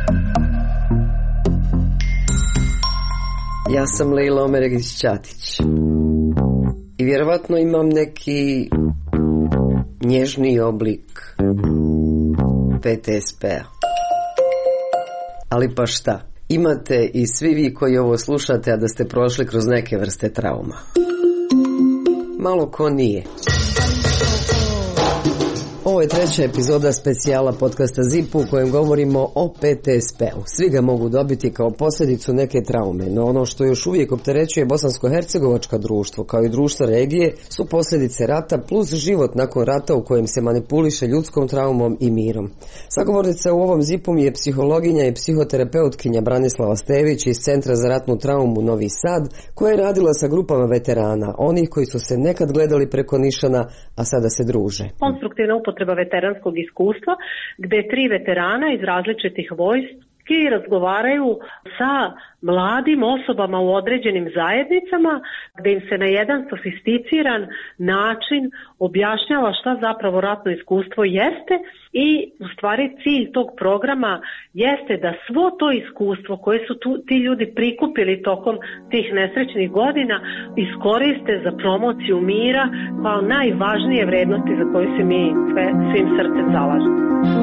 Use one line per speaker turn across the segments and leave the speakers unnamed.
Ja sam Lejla Omeregić-Ćatić i vjerovatno imam neki nježniji oblik PTSP-a. Ali pa šta? Imate i svi vi koji ovo slušate, a da ste prošli kroz neke vrste trauma. Malo ko nije. Ovo je treća epizoda specijala podcasta ZIP u kojem govorimo o PTSP-u. Svi ga mogu dobiti kao posljedicu neke traume, no ono što još uvijek opterećuje bosansko-hercegovačko društvo, kao i društvo regije, su posljedice rata plus život nakon rata u kojem se manipuliše ljudskom traumom i mirom. Sagovornica u ovom ZIP-u mi je psihologinja i psihoterapeutkinja Branislava Stević iz Centra za ratnu traumu Novi Sad, koja je radila sa grupama veterana, onih koji su se nekad gledali preko nišana, a sada se druže.
Konstruktivna upotreba veteranskog iskustva, gdje 3 veterana iz različitih vojski razgovaraju sa mladim osobama u određenim zajednicama, gdje im se na jedan sofisticiran način objašnjava šta zapravo ratno iskustvo jeste i u stvari cilj tog programa jeste da svo to iskustvo koje su ti ljudi prikupili tokom tih nesrećnih godina iskoriste za promociju mira kao najvažnije vrednosti za koje se mi svim srcem zalažemo.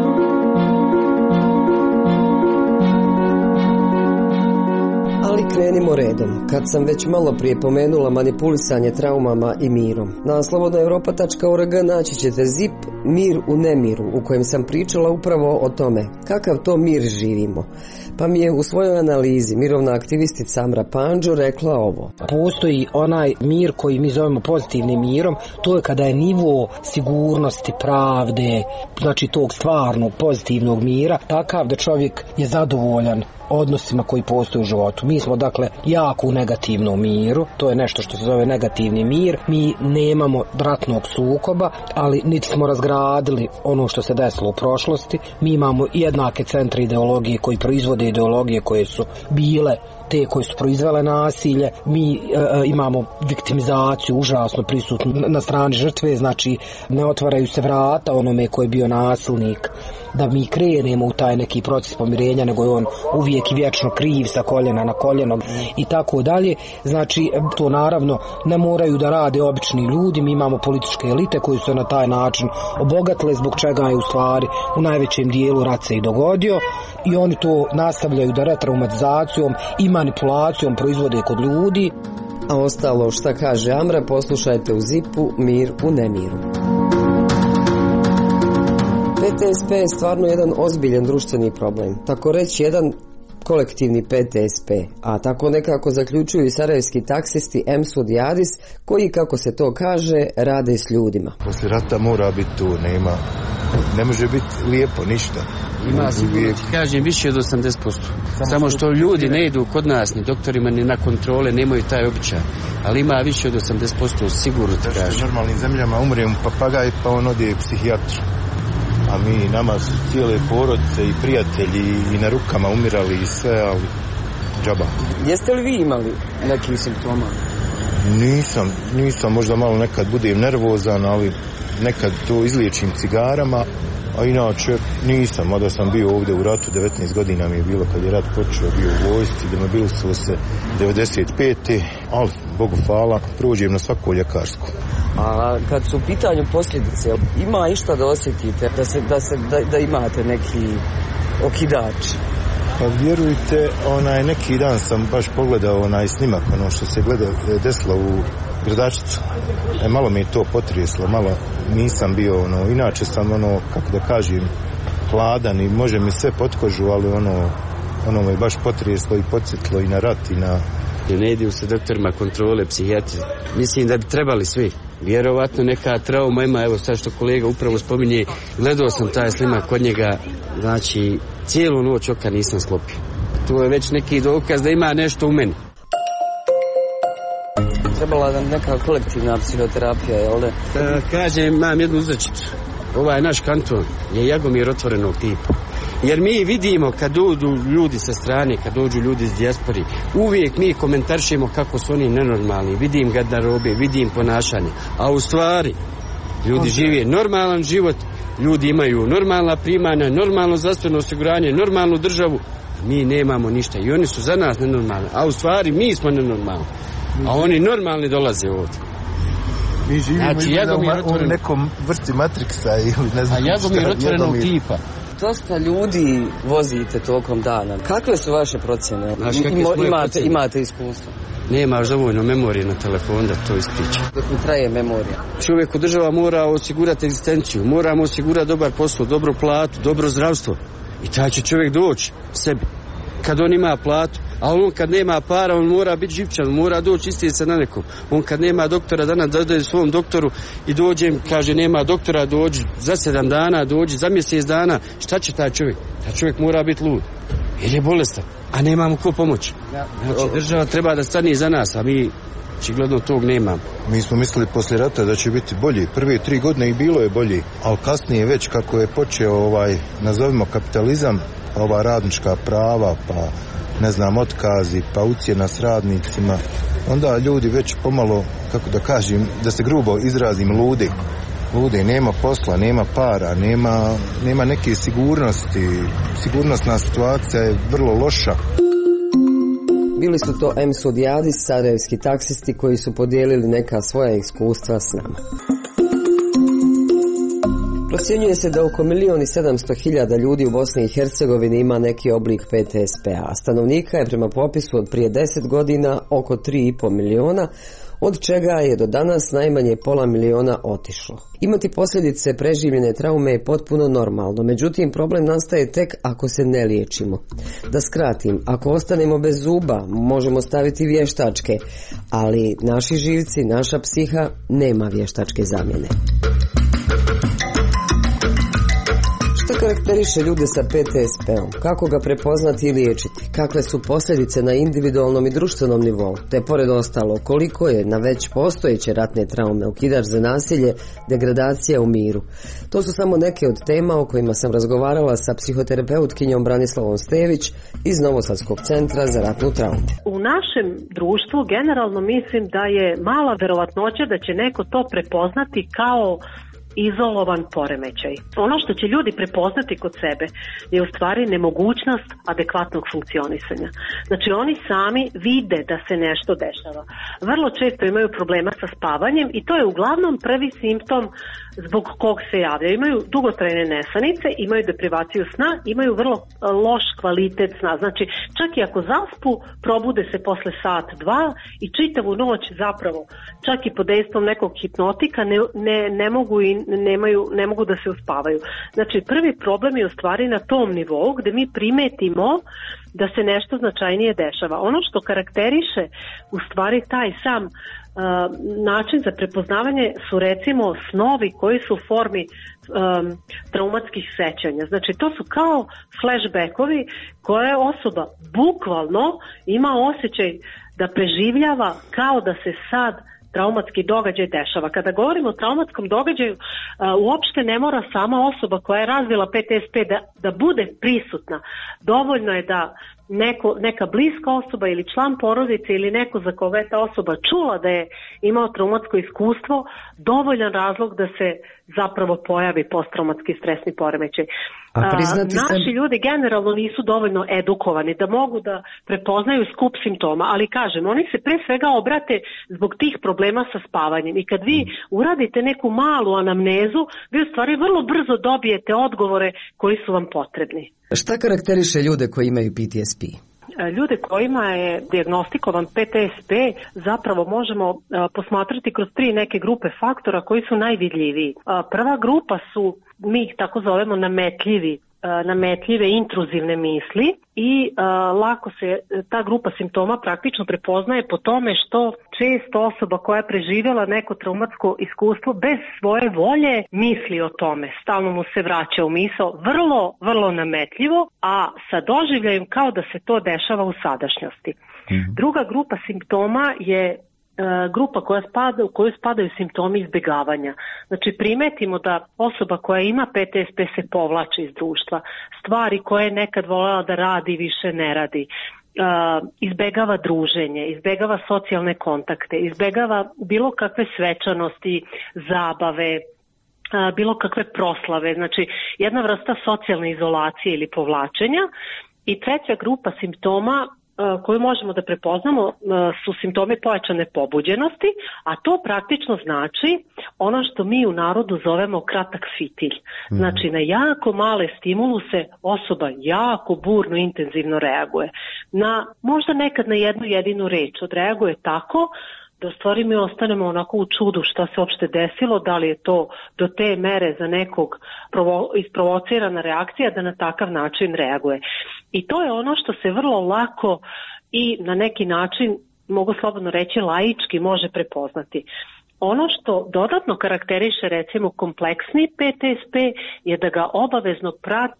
Ali krenimo redom. Kad sam već malo prije pomenula manipulisanje traumama i mirom, na slobodnaeuropa.org naći ćete ZIP Mir u nemiru, u kojem sam pričala upravo o tome kakav to mir živimo. Pa mi je u svojoj analizi mirovna aktivistica Amra Pandžo rekla ovo.
Postoji onaj mir koji mi zovemo pozitivnim mirom, to je kada je nivo sigurnosti, pravde, znači tog stvarnog pozitivnog mira, takav da čovjek je zadovoljan odnosima koji postoje u životu. Mi smo dakle jako u negativnom miru, to je nešto što se zove negativni mir. Mi nemamo ratnog sukoba, ali niti smo razgradili ono što se desilo u prošlosti. Mi imamo jednake centre ideologije koji proizvode ideologije koje su bile te koje su proizvele nasilje. Mi imamo viktimizaciju užasno prisutnu na strani žrtve, znači ne otvaraju se vrata onome koji je bio nasilnik da mi krenemo u taj neki proces pomirenja, nego je on uvijek i vječno kriv sa koljena na koljeno i tako dalje. Znači to naravno ne moraju da rade obični ljudi, mi imamo političke elite koji su na taj način obogatile, zbog čega je u stvari u najvećem dijelu rat se i dogodio i oni to nastavljaju da retraumatizacijom i manipulacijom proizvode kod ljudi.
A ostalo šta kaže Amra poslušajte u ZIP-u Mir u nemiru. PTSP je stvarno jedan ozbiljan društveni problem, tako reći jedan kolektivni PTSP, a tako nekako zaključuju i sarajevski taksisti Emsud i Adis, koji, kako se to kaže, rade s ljudima.
Poslije rata mora biti tu, ne može biti lijepo, ništa.
Ima sigurno, ti kažem, više od 80%. Samo što ljudi ne idu kod nas, ni doktorima, ni na kontrole, nemaju taj običaj. Ali ima više od 80%, sigurno ti kažem.
U normalnim zemljama umre mu papagaj, pa on ode psihijatru. A mi, nama su cijele porodice i prijatelji i na rukama umirali i sve, ali džaba.
Jeste li vi imali nekih simptoma?
Nisam, možda malo nekad budem nervozan, ali nekad to izliječim cigarama, a inače nisam, mada sam bio ovdje u ratu, 19 godina mi je bilo kad je rat počeo, bio u vojsci, demobilisao se 95. Ali, Bogu hvala, prođem na svako ljekarsko.
A kad su u pitanju posljedice, ima išta da osjetite, da imate neki okidač?
Pa vjerujte, neki dan sam baš pogledao snimak, što se desilo u Gradačicu. Malo mi je to potreslo, malo nisam bio, inače sam, kako da kažem, hladan i može mi sve pod kožu, ali ono me baš potreslo i podsjetilo i na rat i na...
Ne idu se doktorima kontrole, psihijatri. Mislim da bi trebali svi. Vjerovatno neka trauma ima, evo sad što kolega upravo spominje, gledao sam taj snimak kod njega, znači cijelu noć oka nisam sklopio. To je već neki dokaz da ima nešto u meni.
Trebala nam neka kolektivna psihoterapija, jel da?
Kažem, imam jednu uzrečicu. Ovaj naš kanton je Jagomir otvorenog tipa. Jer mi vidimo kad dođu ljudi sa strane, kad dođu ljudi iz dijaspori, uvijek mi komentarišemo kako su oni nenormalni, vidim garderobe, vidim ponašanje, a u stvari ljudi žive normalan život Ljudi imaju normalna primanja, normalno zdravstveno osiguranje, normalnu državu. Mi nemamo ništa i oni su za nas nenormalni, a u stvari mi smo nenormalni. A oni normalni dolaze ovdje.
Mi živimo u nekom vrsti Matrixa ili ne znam
Jagomir otvorenog tipa.
Dosta ljudi vozite tokom dana. Kakve su vaše procjene? Imate iskustvo?
Nemaš dovoljno memorije na telefon da to ispriča.
Dok mi traje memorija.
Čovjeku država mora osigurati egzistenciju, moramo osigurati dobar posao, dobru platu, dobro zdravstvo. I taj će čovjek doći sebi. Kad on ima platu, a on kad nema para, on mora biti živčan, mora doći isti se na nekom. On kad nema doktora, danas dođe svom doktoru i dođem, kaže nema doktora, dođi za 7 dana, dođi za mjesec dana. Šta će taj čovjek? Taj čovjek mora biti lud, jer je bolestan, a nemamo ko pomoći. Znači država treba da stane za nas, a mi očigledno tog nemamo.
Mi smo mislili poslije rata da će biti bolji. Prve 3 godine i bilo je bolji, ali kasnije već kako je počeo nazovimo kapitalizam, ova radnička prava, pa ne znam, otkazi, pa ucjena s radnicima, onda ljudi već pomalo, kako da kažem, da se grubo izrazim, ludi, nema posla, nema para, nema neke sigurnosti, sigurnosna situacija je vrlo loša.
Bili su to M. Sudijadis, sarajevski taksisti koji su podijelili neka svoja iskustva s nama. Procjenjuje se da oko 1.700.000 ljudi u Bosni i Hercegovini ima neki oblik PTSP-a, a stanovnika je prema popisu od prije 10 godina oko 3,5 miliona, od čega je do danas najmanje 500.000 otišlo. Imati posljedice preživljene traume je potpuno normalno, međutim problem nastaje tek ako se ne liječimo. Da skratim, ako ostanemo bez zuba, možemo staviti vještačke, ali naši živci, naša psiha nema vještačke zamjene. Što karakteriše ljude sa PTSP-om? Kako ga prepoznati i liječiti? Kakve su posljedice na individualnom i društvenom nivou? Te pored ostalo, koliko je na već postojeće ratne traume, okidač za nasilje, degradacija u miru? To su samo neke od tema o kojima sam razgovarala sa psihoterapeutkinjom Branislavom Stević iz Novosadskog centra za ratnu traumu.
U našem društvu generalno mislim da je mala verovatnoća da će neko to prepoznati kao izolovan poremećaj. Ono što će ljudi prepoznati kod sebe je u stvari nemogućnost adekvatnog funkcionisanja. Znači oni sami vide da se nešto dešava. Vrlo često imaju problema sa spavanjem i to je uglavnom prvi simptom zbog kog se javljaju. Imaju dugotrajne nesanice, imaju deprivaciju sna, imaju vrlo loš kvalitet sna. Znači čak i ako zaspu, probude se posle sat, 2 i čitavu noć zapravo, čak i pod dejstvom nekog hipnotika ne mogu da se uspavaju. Znači prvi problem je u stvari na tom nivou gde mi primetimo da se nešto značajnije dešava. Ono što karakteriše u stvari taj sam način za prepoznavanje su recimo snovi koji su u formi traumatskih sećanja. Znači to su kao flashbackovi koje osoba bukvalno ima osjećaj da preživljava kao da se sad traumatski događaj dešava. Kada govorimo o traumatskom događaju, uopšte ne mora sama osoba koja je razvila PTSP da bude prisutna. Dovoljno je da neka bliska osoba ili član porodice ili neko za koga je ta osoba čula da je imao traumatsko iskustvo, dovoljan razlog da se zapravo pojavi posttraumatski stresni poremećaj. Naši ljudi generalno nisu dovoljno edukovani da mogu da prepoznaju skup simptoma, ali kažem, oni se pre svega obrate zbog tih problema sa spavanjem i kad vi uradite neku malu anamnezu, vi u stvari vrlo brzo dobijete odgovore koji su vam potrebni.
Šta karakteriše ljude koji imaju PTSP?
Ljude kojima je dijagnostikovan PTSP zapravo možemo posmatrati kroz 3 neke grupe faktora koji su najvidljiviji. Prva grupa su, mi ih tako zovemo nametljive intruzivne misli i lako se ta grupa simptoma praktično prepoznaje po tome što često osoba koja je preživjela neko traumatsko iskustvo bez svoje volje misli o tome, stalno mu se vraća u misao, vrlo, vrlo nametljivo, a sa doživljajem kao da se to dešava u sadašnjosti. Druga grupa simptoma je grupa u koju spadaju simptomi izbjegavanja. Znači primetimo da osoba koja ima PTSP se povlači iz društva. Stvari koje je nekad voljela da radi više ne radi. Izbjegava druženje, izbjegava socijalne kontakte, izbjegava bilo kakve svečanosti, zabave, bilo kakve proslave, znači jedna vrsta socijalne izolacije ili povlačenja. I treća grupa simptoma koju možemo da prepoznamo su simptomi pojačane pobuđenosti, a to praktično znači ono što mi u narodu zovemo kratak fitilj. Znači na jako male stimuluse osoba jako burno, intenzivno reaguje. Možda nekad na jednu jedinu reč odreaguje tako da u stvari mi ostanemo onako u čudu šta se uopšte desilo, da li je to do te mere za nekog isprovocirana reakcija da na takav način reaguje. I to je ono što se vrlo lako i na neki način, mogu slobodno reći, laički može prepoznati. Ono što dodatno karakteriše recimo kompleksni PTSP je da ga obavezno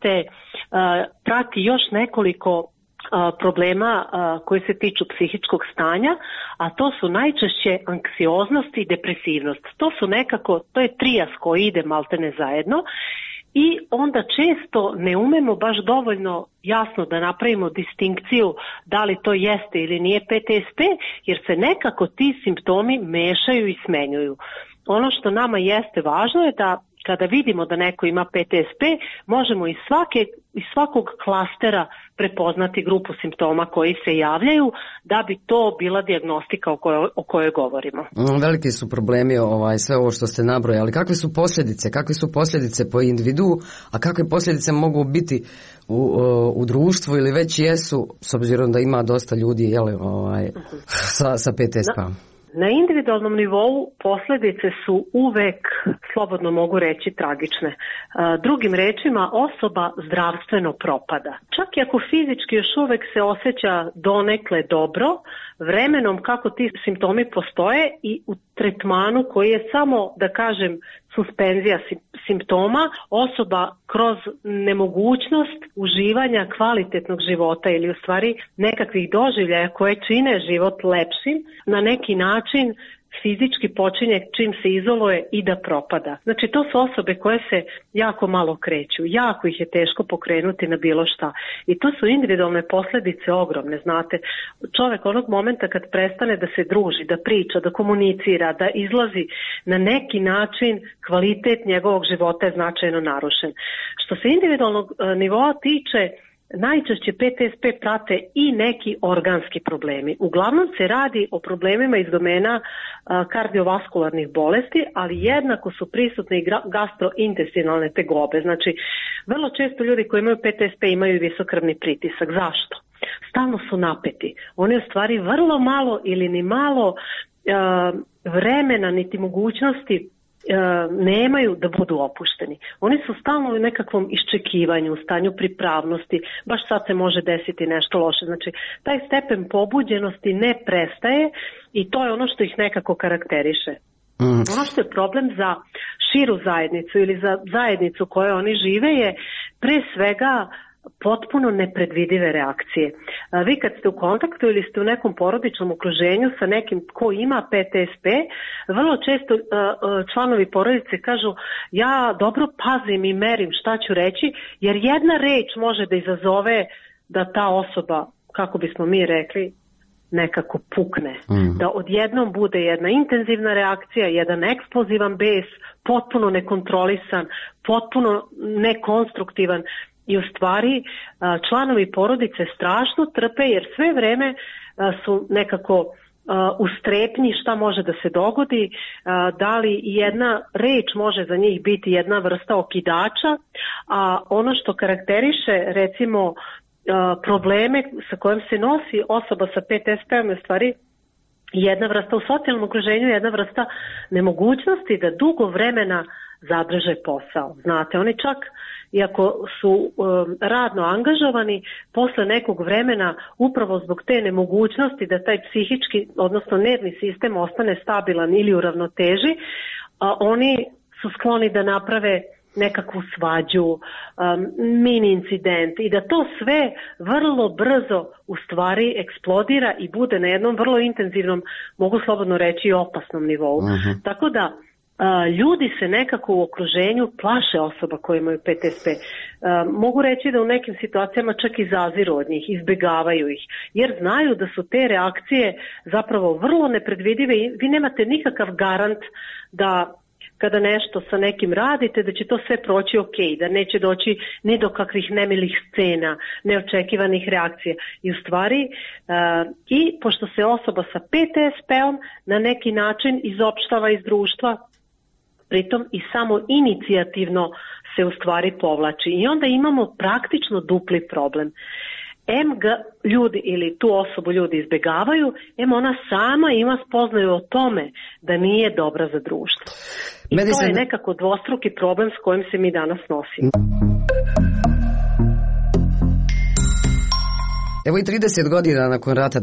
prati još nekoliko problema koji se tiču psihičkog stanja, a to su najčešće anksioznost i depresivnost. To je trijas koji ide maltene zajedno i onda često ne umemo baš dovoljno jasno da napravimo distinkciju da li to jeste ili nije PTSP, jer se nekako ti simptomi mešaju i smenjuju. Ono što nama jeste važno je da kada vidimo da neko ima PTSP, možemo iz svakog klastera prepoznati grupu simptoma koji se javljaju da bi to bila dijagnostika o kojoj govorimo.
Veliki su problemi sve ovo što ste nabrojali. Kakve su posljedice? Kakve su posljedice po individu, a kakve posljedice mogu biti u društvu ili već jesu, s obzirom da ima dosta ljudi sa PTSP-om?
Na individualnom nivou posljedice su uvek, slobodno mogu reći, tragične. Drugim rečima, osoba zdravstveno propada. Čak i ako fizički još uvek se osjeća donekle dobro, vremenom kako ti simptomi postoje i u tretmanu koji je samo, da kažem, suspenzija simptoma, osoba kroz nemogućnost uživanja kvalitetnog života ili u stvari nekakvih doživljaja koje čine život lepšim, na neki način fizički počinje čim se izoluje i da propada. Znači to su osobe koje se jako malo kreću, jako ih je teško pokrenuti na bilo šta. I to su individualne posljedice ogromne, znate. Čovjek onog momenta kad prestane da se druži, da priča, da komunicira, da izlazi na neki način, kvalitet njegovog života je značajno narušen. Što se individualnog nivoa tiče, najčešće PTSP prate i neki organski problemi. Uglavnom se radi o problemima iz domena kardiovaskularnih bolesti, ali jednako su prisutne i gastrointestinalne tegobe. Znači, vrlo često ljudi koji imaju PTSP imaju i visokrvni pritisak. Zašto? Stalno su napeti. Oni u stvari vrlo malo ili ni malo vremena niti mogućnosti nemaju da budu opušteni. Oni su stalno u nekakvom iščekivanju, u stanju pripravnosti, baš sad se može desiti nešto loše. Znači, taj stepen pobuđenosti ne prestaje i to je ono što ih nekako karakteriše. Ono što je problem za širu zajednicu ili za zajednicu kojoj oni žive je pre svega potpuno nepredvidive reakcije. Vi kad ste u kontaktu ili ste u nekom porodičnom okruženju sa nekim ko ima PTSP, vrlo često članovi porodice kažu ja dobro pazim i merim šta ću reći, jer jedna reč može da izazove da ta osoba, kako bismo mi rekli, nekako pukne. Da odjednom bude jedna intenzivna reakcija, jedan eksplozivan bes, potpuno nekontrolisan, potpuno nekonstruktivan. I u stvari članovi porodice strašno trpe jer sve vreme su nekako u strepnji šta može da se dogodi, da li jedna reč može za njih biti jedna vrsta okidača, a ono što karakteriše recimo probleme sa kojim se nosi osoba sa PTSP-om je u stvari jedna vrsta u socijalnom okruženju, jedna vrsta nemogućnosti da dugo vremena zadrže posao. Znate, oni čak, iako su radno angažovani, posle nekog vremena, upravo zbog te nemogućnosti da taj psihički, odnosno nervni sistem ostane stabilan ili u ravnoteži, oni su skloni da naprave nekakvu svađu, mini incident i da to sve vrlo brzo u stvari eksplodira i bude na jednom vrlo intenzivnom, mogu slobodno reći, opasnom nivou. Tako da ljudi se nekako u okruženju plaše osoba koje imaju PTSP. Mogu reći da u nekim situacijama čak i zaziru od njih, izbjegavaju ih, jer znaju da su te reakcije zapravo vrlo nepredvidive i vi nemate nikakav garant da kada nešto sa nekim radite, da će to sve proći ok, da neće doći ni do kakvih nemilih scena, neočekivanih reakcija. I u stvari, i pošto se osoba sa PTSP-om na neki način izopštava iz društva, pritom i samo inicijativno se u stvari povlači. I onda imamo praktično dupli problem. Ljudi ili tu osobu ljudi izbjegavaju, ona sama ima spoznaju o tome da nije dobra za društvo. I to je nekako dvostruki problem s kojim se mi danas nosimo.
Evo i 30 godina nakon rata,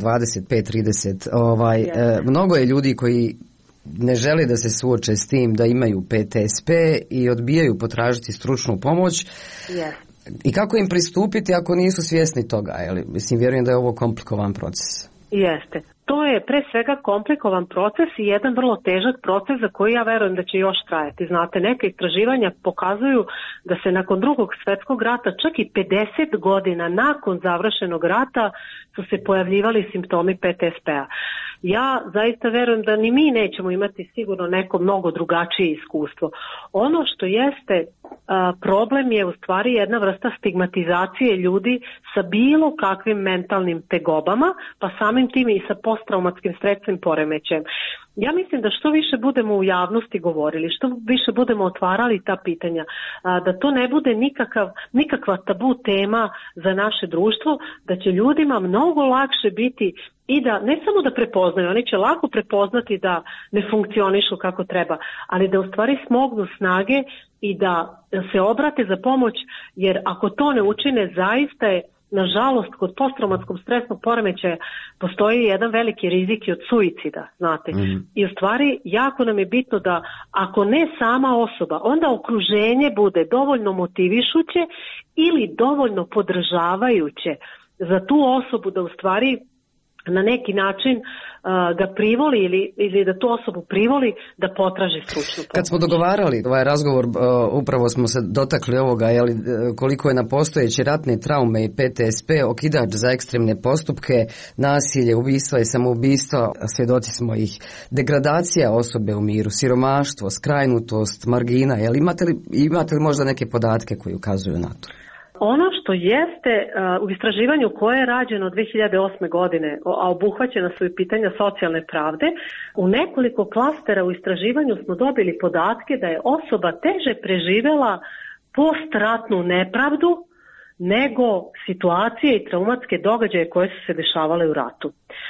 25-30, mnogo je ljudi koji ne žele da se suoče s tim da imaju PTSP i odbijaju potražiti stručnu pomoć.
Yes.
I kako im pristupiti ako nisu svjesni toga? Mislim, vjerujem da je ovo komplikovan proces.
Jeste. To je pre svega komplikovan proces i jedan vrlo težak proces za koji ja verujem da će još trajati. Znate, neke istraživanja pokazuju da se nakon Drugog svjetskog rata, čak i 50 godina nakon završenog rata, su se pojavljivali simptomi PTSP-a. Ja zaista verujem da ni mi nećemo imati sigurno neko mnogo drugačije iskustvo. Ono što jeste problem je u stvari jedna vrsta stigmatizacije ljudi sa bilo kakvim mentalnim tegobama, pa samim tim i sa posttraumatskim stresnim poremećajem. Ja mislim da što više budemo u javnosti govorili, što više budemo otvarali ta pitanja, da to ne bude nikakva tabu tema za naše društvo, da će ljudima mnogo lakše biti i da ne samo da prepoznaju, oni će lako prepoznati da ne funkcionišu kako treba, ali da u stvari smognu snage i da se obrate za pomoć, jer ako to ne učine, zaista je, nažalost, kod posttraumatskog stresnog poremećaja postoji jedan veliki rizik od suicida, znate. I u stvari jako nam je bitno da ako ne sama osoba, onda okruženje bude dovoljno motivišuće ili dovoljno podržavajuće za tu osobu da u stvari na neki način ga privoli ili da tu osobu privoli da potraži stručnu pomoć.
Kad smo dogovarali ovaj razgovor, upravo smo se dotakli ovoga, koliko je na postojeće ratne traume i PTSP okidač za ekstremne postupke, nasilje, ubistva i samoubistva, svjedoci smo ih. Degradacija osobe u miru, siromaštvo, skrajnutost, margina, imate li možda neke podatke koji ukazuju na to?
Ono što jeste u istraživanju koje je rađeno 2008. godine, a obuhvaćena su i pitanja socijalne pravde, u nekoliko klastera u istraživanju smo dobili podatke da je osoba teže preživjela postratnu nepravdu nego situacije i traumatske događaje koje su se dešavale u ratu.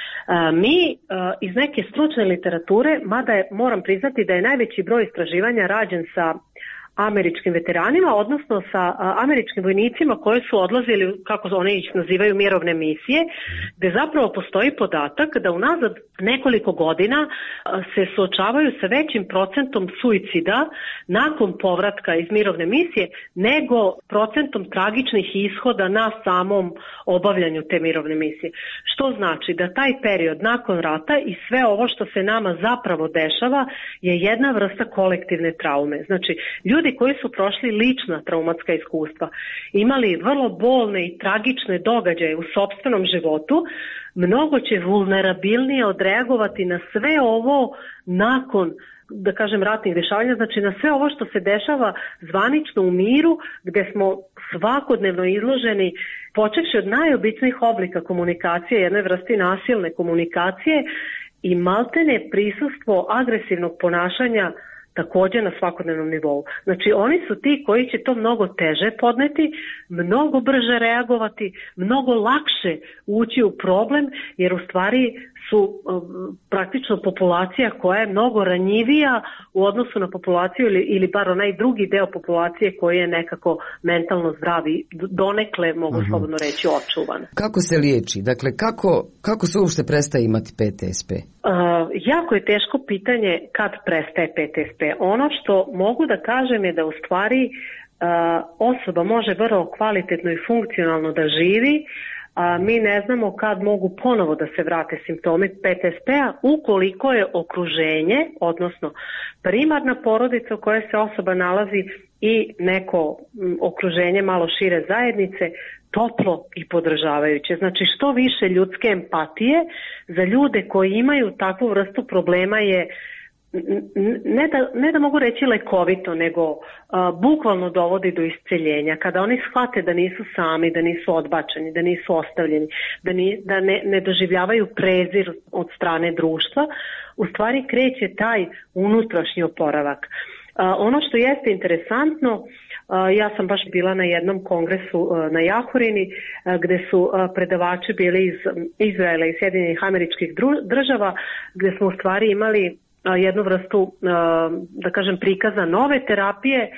Mi iz neke stručne literature, mada moram priznati da je najveći broj istraživanja rađen sa američkim veteranima, odnosno sa američkim vojnicima koji su odlazili, kako oni ih nazivaju, mirovne misije, gdje zapravo postoji podatak da unazad nekoliko godina se suočavaju sa većim procentom suicida nakon povratka iz mirovne misije nego procentom tragičnih ishoda na samom obavljanju te mirovne misije. Što znači da taj period nakon rata i sve ovo što se nama zapravo dešava je jedna vrsta kolektivne traume. Znači, ljudi koji su prošli lična traumatska iskustva, imali vrlo bolne i tragične događaje u sopstvenom životu, mnogo će vulnerabilnije odreagovati na sve ovo nakon, da kažem, ratnih dešavanja, znači na sve ovo što se dešava zvanično u miru, gdje smo svakodnevno izloženi, počevši od najobičnijih oblika komunikacije, jedne vrsti nasilne komunikacije i maltene prisustvo agresivnog ponašanja također na svakodnevnom nivou. Znači oni su ti koji će to mnogo teže podneti, mnogo brže reagovati, mnogo lakše ući u problem, jer u stvari su praktično populacija koja je mnogo ranjivija u odnosu na populaciju ili bar onaj drugi deo populacije koji je nekako mentalno zdravi, donekle mogu slobodno reći očuvan.
Kako se liječi? Dakle, kako se uopšte prestaje imati PTSP?
Jako je teško pitanje kad prestaje PTSP. Ono što mogu da kažem je da u stvari osoba može vrlo kvalitetno i funkcionalno da živi, mi ne znamo kad mogu ponovo da se vrate simptomi PTSP-a ukoliko je okruženje, odnosno primarna porodica u kojoj se osoba nalazi i neko okruženje malo šire zajednice toplo i podržavajuće. Znači što više ljudske empatije za ljude koji imaju takvu vrstu problema je ne da mogu reći lekovito, nego bukvalno dovodi do isceljenja. Kada oni shvate da nisu sami, da nisu odbačeni, da nisu ostavljeni, da ne doživljavaju prezir od strane društva, u stvari kreće taj unutrašnji oporavak. Ono što jeste interesantno, ja sam baš bila na jednom kongresu na Jahorini gde su predavači bili iz Izraela i Sjedinjenih Američkih Država, gde smo u stvari imali jednu vrstu, da kažem, prikaza nove terapije,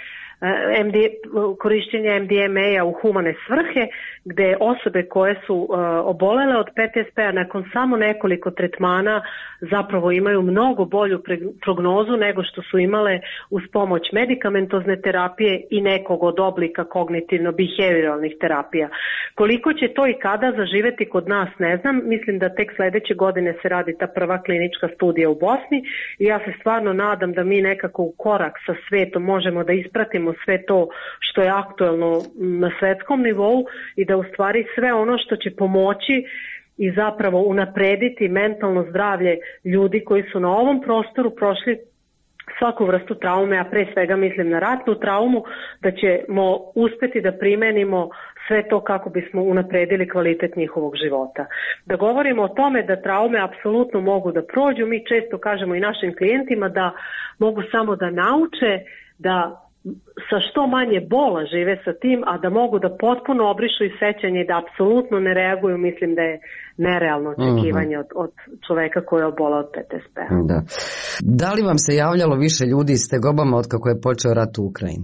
korišćenja MDMA-a u humane svrhe, gde osobe koje su obolele od PTSP-a nakon samo nekoliko tretmana zapravo imaju mnogo bolju prognozu nego što su imale uz pomoć medikamentozne terapije i nekog od oblika kognitivno-behavioralnih terapija. Koliko će to i kada zaživeti kod nas ne znam, mislim da tek sledeće godine se radi ta prva klinička studija u Bosni i ja se stvarno nadam da mi nekako u korak sa svetom možemo da ispratimo sve to što je aktuelno na svetskom nivou i da u stvari sve ono što će pomoći i zapravo unaprediti mentalno zdravlje ljudi koji su na ovom prostoru prošli svaku vrstu traume, a pre svega mislim na ratnu traumu, da ćemo uspeti da primenimo sve to kako bismo unapredili kvalitet njihovog života. Da govorimo o tome da traume apsolutno mogu da prođu, mi često kažemo i našim klijentima da mogu samo da nauče da sa što manje bola žive sa tim, a da mogu da potpuno obrišu i sećanje i da apsolutno ne reaguju, mislim da je nerealno očekivanje od čoveka koji je obolao od PTSP.
Da li vam se javljalo više ljudi s tegobama od kako je počeo rat u Ukrajini?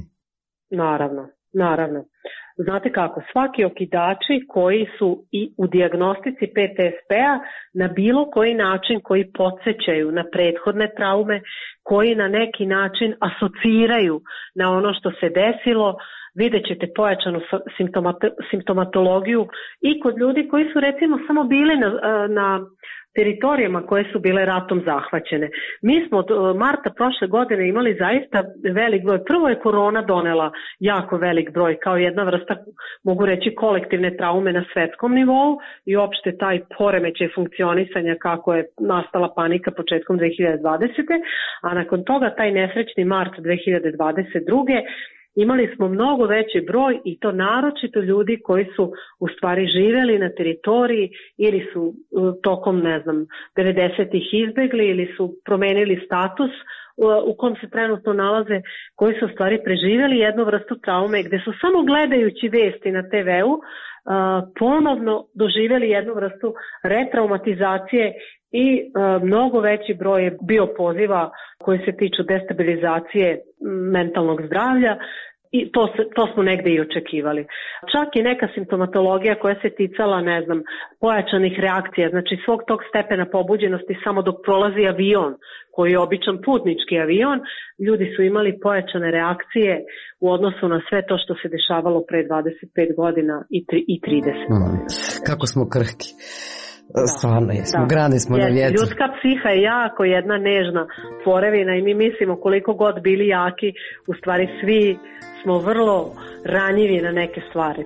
Naravno. Znate kako, svaki okidači koji su i u dijagnostici PTSP-a na bilo koji način koji podsjećaju na prethodne traume, koji na neki način asociraju na ono što se desilo, vidjet ćete pojačanu simptomatologiju i kod ljudi koji su recimo samo bili na teritorijama koje su bile ratom zahvaćene. Mi smo od marta prošle godine imali zaista velik broj. Prvo je korona donela jako velik broj kao jedna vrsta, mogu reći, kolektivne traume na svetskom nivou i opšte taj poremećaj funkcionisanja kako je nastala panika početkom 2020. A nakon toga taj nesrećni mart 2022. Imali smo mnogo veći broj i to naročito ljudi koji su u stvari živeli na teritoriji ili su tokom, 90-ih izbegli ili su promenili status u kom se trenutno nalaze, koji su u stvari preživjeli jednu vrstu traume gde su samo gledajući vesti na TV-u ponovno doživjeli jednu vrstu retraumatizacije i mnogo veći broj je bio poziva koji se tiču destabilizacije mentalnog zdravlja i to smo negde i očekivali. Čak i neka simptomatologija koja se ticala, pojačanih reakcija, znači svog tog stepena pobuđenosti samo dok prolazi avion, koji je običan putnički avion, ljudi su imali pojačane reakcije u odnosu na sve to što se dešavalo pre 25 godina i 30 godina.
Kako smo krhki. Stvarno jesmo, grane smo na vjetru.
Ljudska psiha je jako jedna nežna tvorevina i mi mislimo koliko god bili jaki, u stvari svi smo vrlo ranjivi na neke stvari.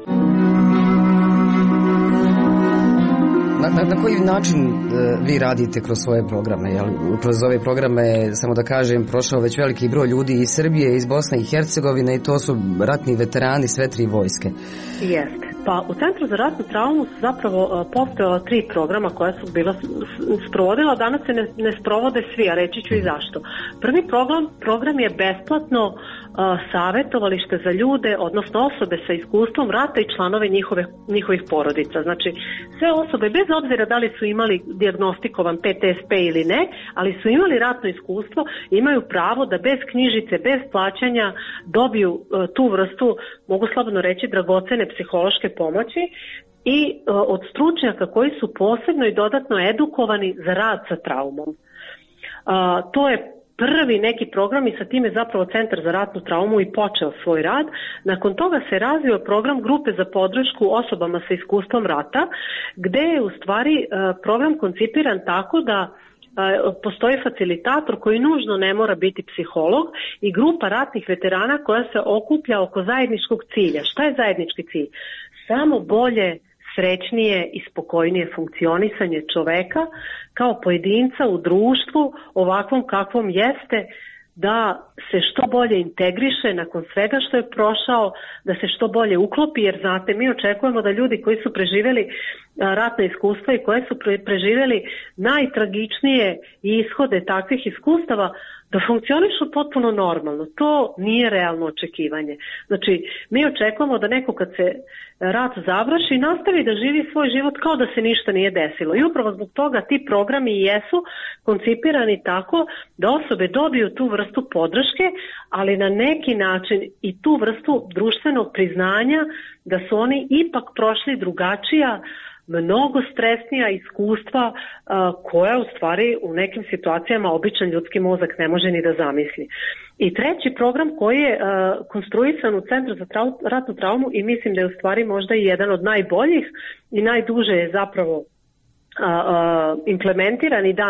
Na koji način vi radite kroz svoje programe? Kroz ove programe, samo da kažem, prošao već veliki broj ljudi iz Srbije, iz Bosne i Hercegovine i to su ratni veterani sve tri vojske.
Jeste. Pa u Centru za ratnu traumu su zapravo postojala 3 programa koja su bila sprovodila, danas se ne sprovode svi, a reći ću i zašto. Prvi program je besplatno savjetovalište za ljude, odnosno osobe sa iskustvom rata i članove njihovih porodica. Znači, sve osobe, bez obzira da li su imali dijagnostikovan PTSP ili ne, ali su imali ratno iskustvo, imaju pravo da bez knjižice, bez plaćanja dobiju tu vrstu, mogu slobodno reći, dragocene psihološke pomoći i od stručnjaka koji su posebno i dodatno edukovani za rad sa traumom. To je prvi neki program i sa time zapravo Centar za ratnu traumu i počeo svoj rad. Nakon toga se razvio program grupe za podršku osobama sa iskustvom rata, gde je u stvari program koncipiran tako da postoji facilitator koji nužno ne mora biti psiholog i grupa ratnih veterana koja se okuplja oko zajedničkog cilja. Šta je zajednički cilj? Samo bolje srećnije i spokojnije funkcionisanje čoveka kao pojedinca u društvu ovakvom kakvom jeste, da se što bolje integriše nakon svega što je prošao, da se što bolje uklopi, jer znate, mi očekujemo da ljudi koji su preživjeli ratna iskustva i koji su preživjeli najtragičnije ishode takvih iskustava, da funkcionišu potpuno normalno. To nije realno očekivanje. Znači, mi očekujemo da neko kad se rat završi nastavi da živi svoj život kao da se ništa nije desilo. I upravo zbog toga ti programi jesu koncipirani tako da osobe dobiju tu vrstu podrške, ali na neki način i tu vrstu društvenog priznanja da su oni ipak prošli drugačija, mnogo stresnija iskustva koja u stvari u nekim situacijama običan ljudski mozak ne može ni da zamisli. I treći program koji je konstruisan u Centru za ratnu traumu i mislim da je u stvari možda i jedan od najboljih i najduže je zapravo implementiran i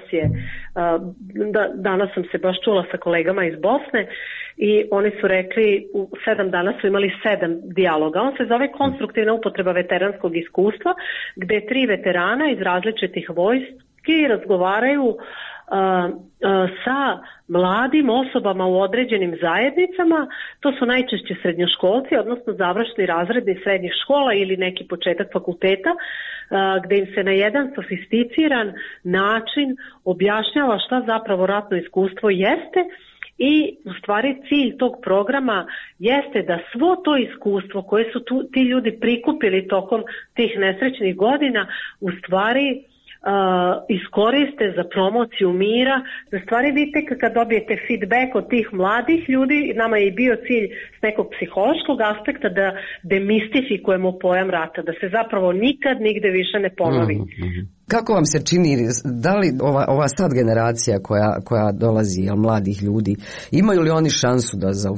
danas sam se baš čula sa kolegama iz Bosne i oni su rekli u 7 dana su imali 7 dijaloga. On se zove konstruktivna upotreba veteranskog iskustva, gde 3 veterana iz različitih vojski razgovaraju sa mladim osobama u određenim zajednicama. To su najčešće srednjoškolci, odnosno završni razredi srednjih škola ili neki početak fakulteta, gde im se na jedan sofisticiran način objašnjava šta zapravo ratno iskustvo jeste. I u stvari cilj tog programa jeste da svo to iskustvo koje su ti ljudi prikupili tokom tih nesrećnih godina u stvari iskoriste za promociju mira, da stvari vidite kad dobijete feedback od tih mladih ljudi. Nama je i bio cilj s nekog psihološkog aspekta da demistifikujemo pojam rata, da se zapravo nikad nigde više ne ponovi.
Kako vam se čini, da li ova sad generacija koja dolazi, mladih ljudi, imaju li oni šansu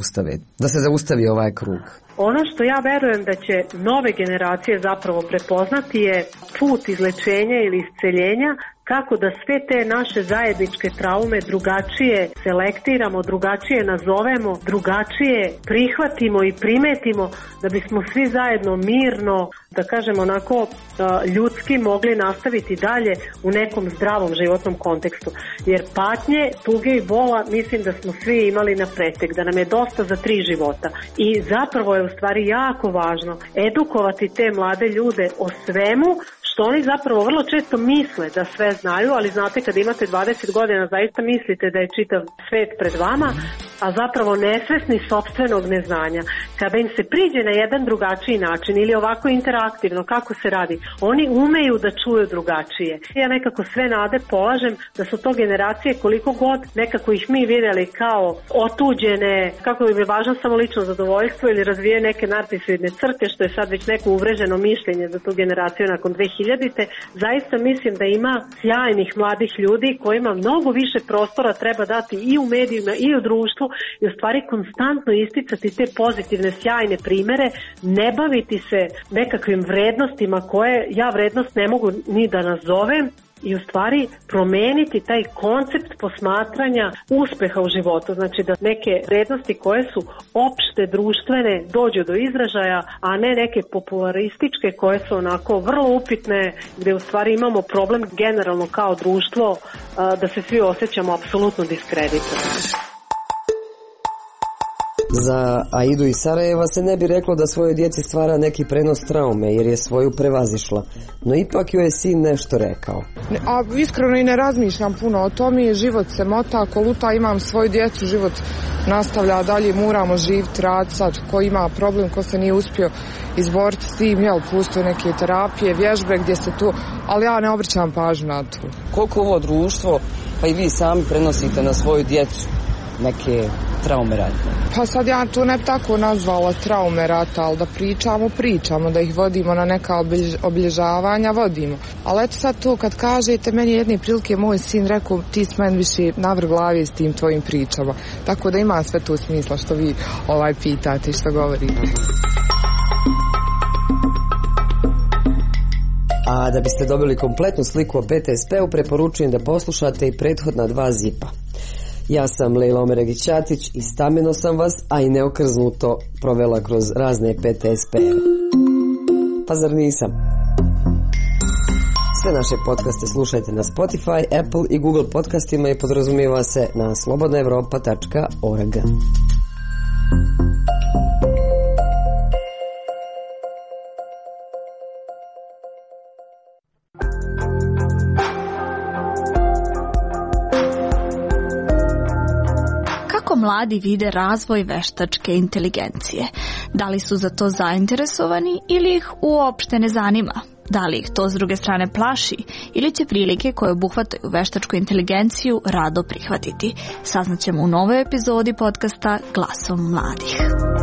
da se zaustavi ovaj krug?
Ono što ja verujem da će nove generacije zapravo prepoznati je put izlečenja ili isceljenja, kako da sve te naše zajedničke traume drugačije selektiramo, drugačije nazovemo, drugačije prihvatimo i primetimo, da bismo svi zajedno mirno, da kažemo onako ljudski, mogli nastaviti dalje u nekom zdravom životnom kontekstu. Jer patnje, tuge i bola mislim da smo svi imali na pretek, da nam je dosta za 3 života. I zapravo je u stvari jako važno edukovati te mlade ljude o svemu što oni zapravo vrlo često misle da sve znaju, ali znate kad imate 20 godina zaista mislite da je čitav svet pred vama, a zapravo nesvesni sopstvenog neznanja. Kada im se priđe na jedan drugačiji način ili ovako interaktivno kako se radi, oni umeju da čuju drugačije. Ja nekako sve nade polažem da su to generacije koliko god nekako ih mi vidjeli kao otuđene, kako im je važno samo lično zadovoljstvo ili razvije neke narcisoidne crte, što je sad već neko uvreženo mišljenje za tu generaciju nakon 2000-te. Zaista mislim da ima sjajnih mladih ljudi kojima mnogo više prostora treba dati i u medijima i u društvu i u stvari konstantno isticati te pozitivne, sjajne primere, ne baviti se nekakvim vrednostima koje ja vrednost ne mogu ni da nazovem, i u stvari promeniti taj koncept posmatranja uspeha u životu. Znači da neke vrednosti koje su opšte društvene dođu do izražaja, a ne neke popularističke koje su onako vrlo upitne, gde u stvari imamo problem generalno kao društvo da se svi osjećamo apsolutno diskreditovani.
Za Aidu iz Sarajeva se ne bi reklo da svojoj djeci stvara neki prenos traume, jer je svoju prevazišla, no ipak joj je sin nešto rekao.
A iskreno i ne razmišljam puno o tome, život se mota, koluta, imam svoju djecu, život nastavlja dalje, moramo živjeti, raditi sad, ko ima problem, ko se nije uspio izboriti s tim, postoje neke terapije, vježbe gdje se tu, ali ja ne obraćam pažnju na to.
Koliko ovo društvo, pa i vi sami prenosite na svoju djecu neke traume rata?
Pa sad ja to ne bi tako nazvala traume rata, ali da pričamo, da ih vodimo na neka obilježavanja, vodimo. Ali eto sad to kad kažete, meni jedne prilike moj sin rekao, ti si meni više navrh glavi s tim tvojim pričama. Tako da ima sve to smisla što vi pitate i što govorite.
A da biste dobili kompletnu sliku o PTSP-u, preporučujem da poslušate i prethodna 2 zipa. Ja sam Lejla Omeregić-Ćatić i stameno sam vas, a i neokrznuto provela kroz razne PTSP-e. Pa zar nisam? Sve naše podcaste slušajte na Spotify, Apple i Google podcastima i podrazumijeva se na slobodnaevropa.org.
Kako mladi vide razvoj veštačke inteligencije? Da li su za to zainteresovani ili ih uopšte ne zanima? Da li ih to s druge strane plaši ili će prilike koje obuhvataju veštačku inteligenciju rado prihvatiti? Saznaćemo u novoj epizodi podcasta Glasom mladih.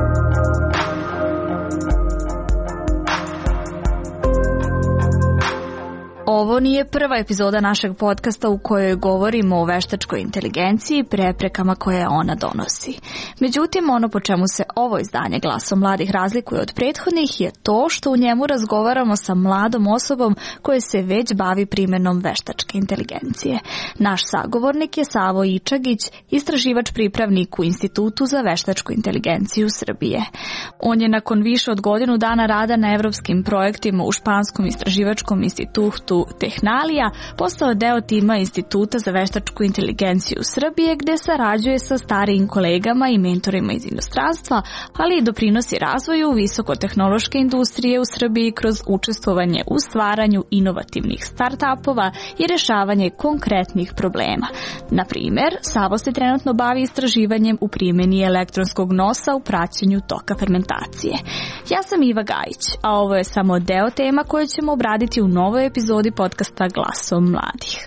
Ovo nije prva epizoda našeg podcasta u kojoj govorimo o veštačkoj inteligenciji i preprekama koje ona donosi. Međutim, ono po čemu se ovo izdanje Glasom mladih razlikuje od prethodnih je to što u njemu razgovaramo sa mladom osobom koja se već bavi primjenom veštačke inteligencije. Naš sagovornik je Savo Ičagić, istraživač pripravnik u Institutu za veštačku inteligenciju Srbije. On je nakon više od godinu dana rada na evropskim projektima u Španskom istraživačkom institutu Tehnalija postao deo tima Instituta za veštačku inteligenciju Srbije, gde sarađuje sa starijim kolegama i mentorima iz inostranstva, ali i doprinosi razvoju visokotehnološke industrije u Srbiji kroz učestvovanje u stvaranju inovativnih start-upova i rešavanje konkretnih problema. Na primjer, Savo se trenutno bavi istraživanjem u primjeni elektronskog nosa u praćenju toka fermentacije. Ja sam Iva Gajić, a ovo je samo deo tema koje ćemo obraditi u novoj epizodi podcasta Glasom mladih.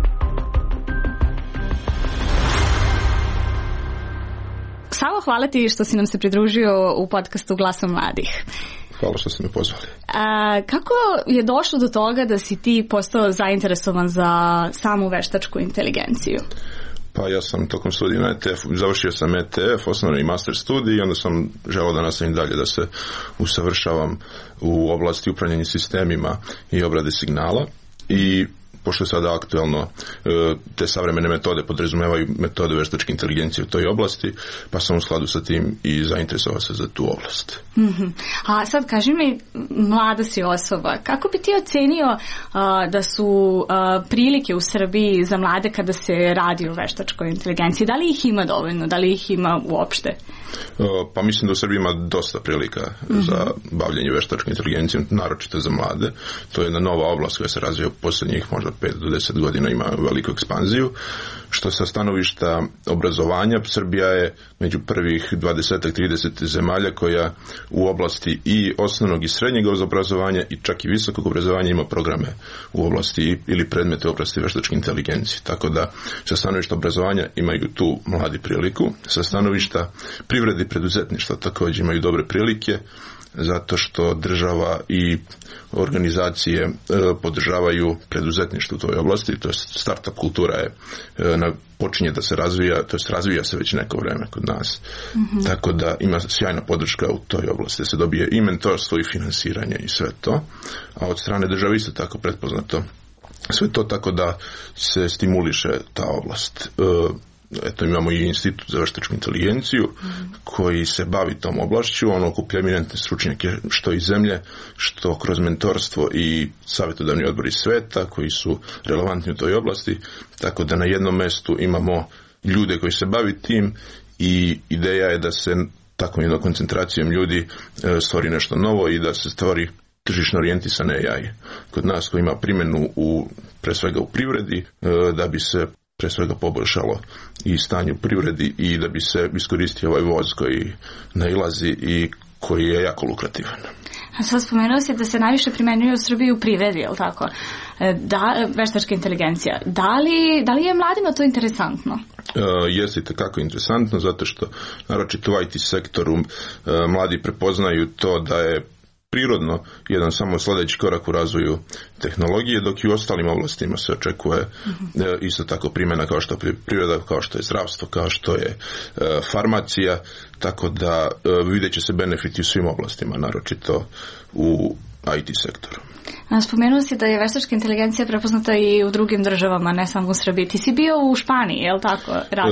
Savo, hvala ti što si nam se pridružio u podcastu Glasom mladih.
Hvala što ste me pozvali.
Kako je došlo do toga da si ti postao zainteresovan za samu veštačku inteligenciju?
Pa ja sam tokom studija na ETF-u, završio sam ETF, osnovni i master studij, i onda sam želeo da nastavim dalje, da se usavršavam u oblasti upravljanja sistemima i obrade signala. I pošto je sada aktuelno, te savremene metode podrazumevaju metode veštačke inteligencije u toj oblasti, pa sam u skladu sa tim i zainteresovao se za tu oblast.
A sad kaži mi, mlada si osoba, kako bi ti ocenio da su prilike u Srbiji za mlade kada se radi o veštačkoj inteligenciji? Da li ih ima dovoljno? Da li ih ima uopšte?
Pa mislim da u Srbiji ima dosta prilika za bavljanje veštačkom inteligencijom, naročito za mlade. To je jedna nova oblast koja se razvija u posljednjih možda 5 do 10 godina, ima veliku ekspanziju. Što sa stanovišta obrazovanja, Srbija je među prvih 20-30 zemalja koja u oblasti i osnovnog i srednjeg obrazovanja i čak i visokog obrazovanja ima programe u oblasti ili predmete u oblasti veštačke inteligencije. Tako da sa stanovišta obrazovanja imaju tu mladi priliku. Sa stanovišta privrede i preduzetništva također imaju dobre prilike, zato što država i organizacije podržavaju preduzetništvo u toj oblasti, to je startup kultura je počinje da se razvija, to jest razvija se već neko vreme kod nas. Tako da ima sjajna podrška u toj oblasti, da se dobije i mentorstvo i finansiranje i sve to, a od strane države isto tako pretpoznato sve to, tako da se stimuliše ta oblast. Eto, imamo i Institut za veštačku inteligenciju koji se bavi tom oblašću, on okuplja eminentne stručnjake što iz zemlje, što kroz mentorstvo i savjetodavni odbor iz sveta koji su relevantni u toj oblasti, tako da na jednom mestu imamo ljude koji se bavi tim i ideja je da se takvom jednom koncentracijom ljudi stvori nešto novo i da se stvori tržišno orijentisan AI kod nas koji ima primjenu pre svega u privredi, da bi se pre svega poboljšalo i stanje u privredi i da bi se iskoristio ovaj voz koji nailazi i koji je jako lukrativan.
A sad spomenuo si da se najviše primenjuje u Srbiji u privredi, je li tako? Veštačka inteligencija. Da li je mladima to interesantno?
Jeste itekako interesantno, zato što naročito u IT sektoru mladi prepoznaju to da je prirodno jedan samo sljedeći korak u razvoju tehnologije, dok i u ostalim oblastima se očekuje isto tako primjena kao što je priroda, kao što je zdravstvo, kao što je farmacija, tako da vidjet će se benefiti u svim oblastima, naročito u IT sektoru.
Spomenuo si da je veštačka inteligencija prepoznata i u drugim državama, ne samo u Srbiji. Ti si bio u Španiji, je li tako?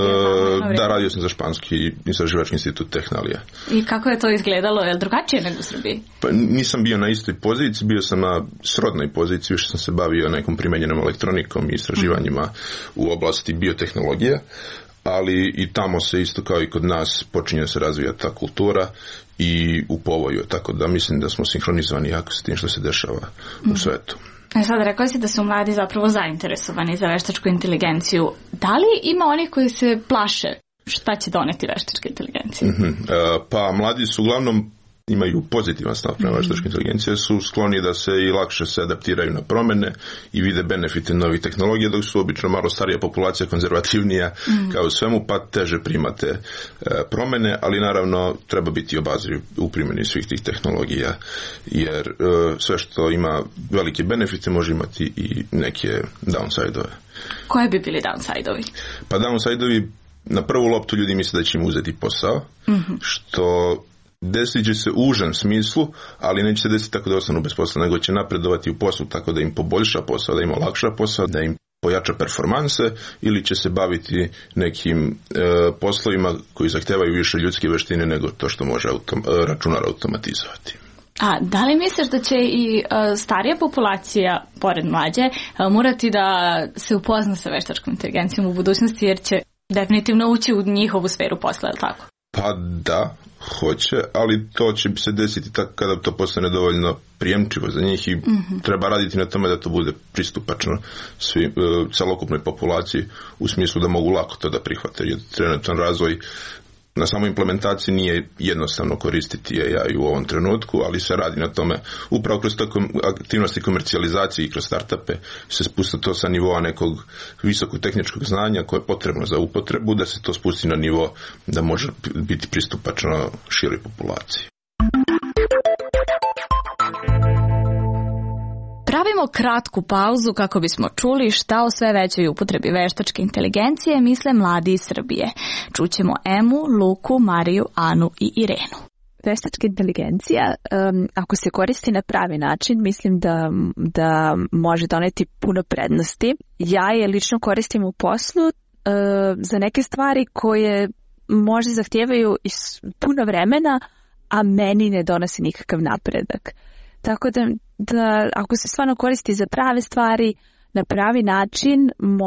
Da, radio sam za Španski istraživački institut Tehnalija.
I kako je to izgledalo? Je li drugačije nego u Srbiji?
Pa nisam bio na istoj poziciji, bio sam na srodnoj poziciji, više sam se bavio nekom primenjenom elektronikom i istraživanjima u oblasti biotehnologije, ali i tamo se isto kao i kod nas počinje se razvijati ta kultura i u povoju, tako da mislim da smo sinhronizovani jako s tim što se dešava u svetu.
Sad rekao si da su mladi zapravo zainteresovani za veštačku inteligenciju. Da li ima onih koji se plaše šta će doneti veštačka inteligencija?
Pa mladi su uglavnom imaju pozitivan stav prema veštačkoj inteligenciji, su skloni da se i lakše se adaptiraju na promene i vide benefite novih tehnologija, dok su obično malo starija populacija konzervativnija kao u svemu, pa teže primate promene, ali naravno treba biti obazriv u primjeni svih tih tehnologija, jer sve što ima velike benefite može imati i neke downside-ove.
Koje bi bili downside-ovi?
Pa downside-ovi, na prvu loptu ljudi misle da će im uzeti posao, što desit će se u užem smislu, ali neće se desiti tako da ostanu bez posla, nego će napredovati u poslu tako da im poboljša posao, da im olakša posao, da im pojača performanse, ili će se baviti nekim poslovima koji zahtevaju više ljudske veštine nego to što može računar automatizovati.
A da li misliš da će i starija populacija, pored mlađe, morati da se upozna sa veštačkom inteligencijom u budućnosti, jer će definitivno ući u njihovu sferu posla, je li tako?
Pa da, hoće, ali to će se desiti tako kada to postane dovoljno prijemčivo za njih i treba raditi na tome da to bude pristupačno celokupnoj populaciji, u smislu da mogu lako to da prihvate, jer trenutan razvoj na samoj implementaciji nije jednostavno koristiti AI u ovom trenutku, ali se radi na tome upravo kroz aktivnosti komercijalizacije i kroz startupe se spusta to sa nivoa nekog visokog tehničkog znanja koje je potrebno za upotrebu, da se to spusti na nivo da može biti pristupačno široj populaciji.
Pravimo kratku pauzu kako bismo čuli šta o sve većoj upotrebi veštačke inteligencije misle mladi iz Srbije. Čućemo Emu, Luku, Mariju, Anu i Irenu.
Veštačka inteligencija, ako se koristi na pravi način, mislim da može doneti puno prednosti. Ja je lično koristim u poslu za neke stvari koje možda zahtijevaju puno vremena, a meni ne donosi nikakav napredak. Tako da ako se stvarno koristi za prave stvari, na pravi način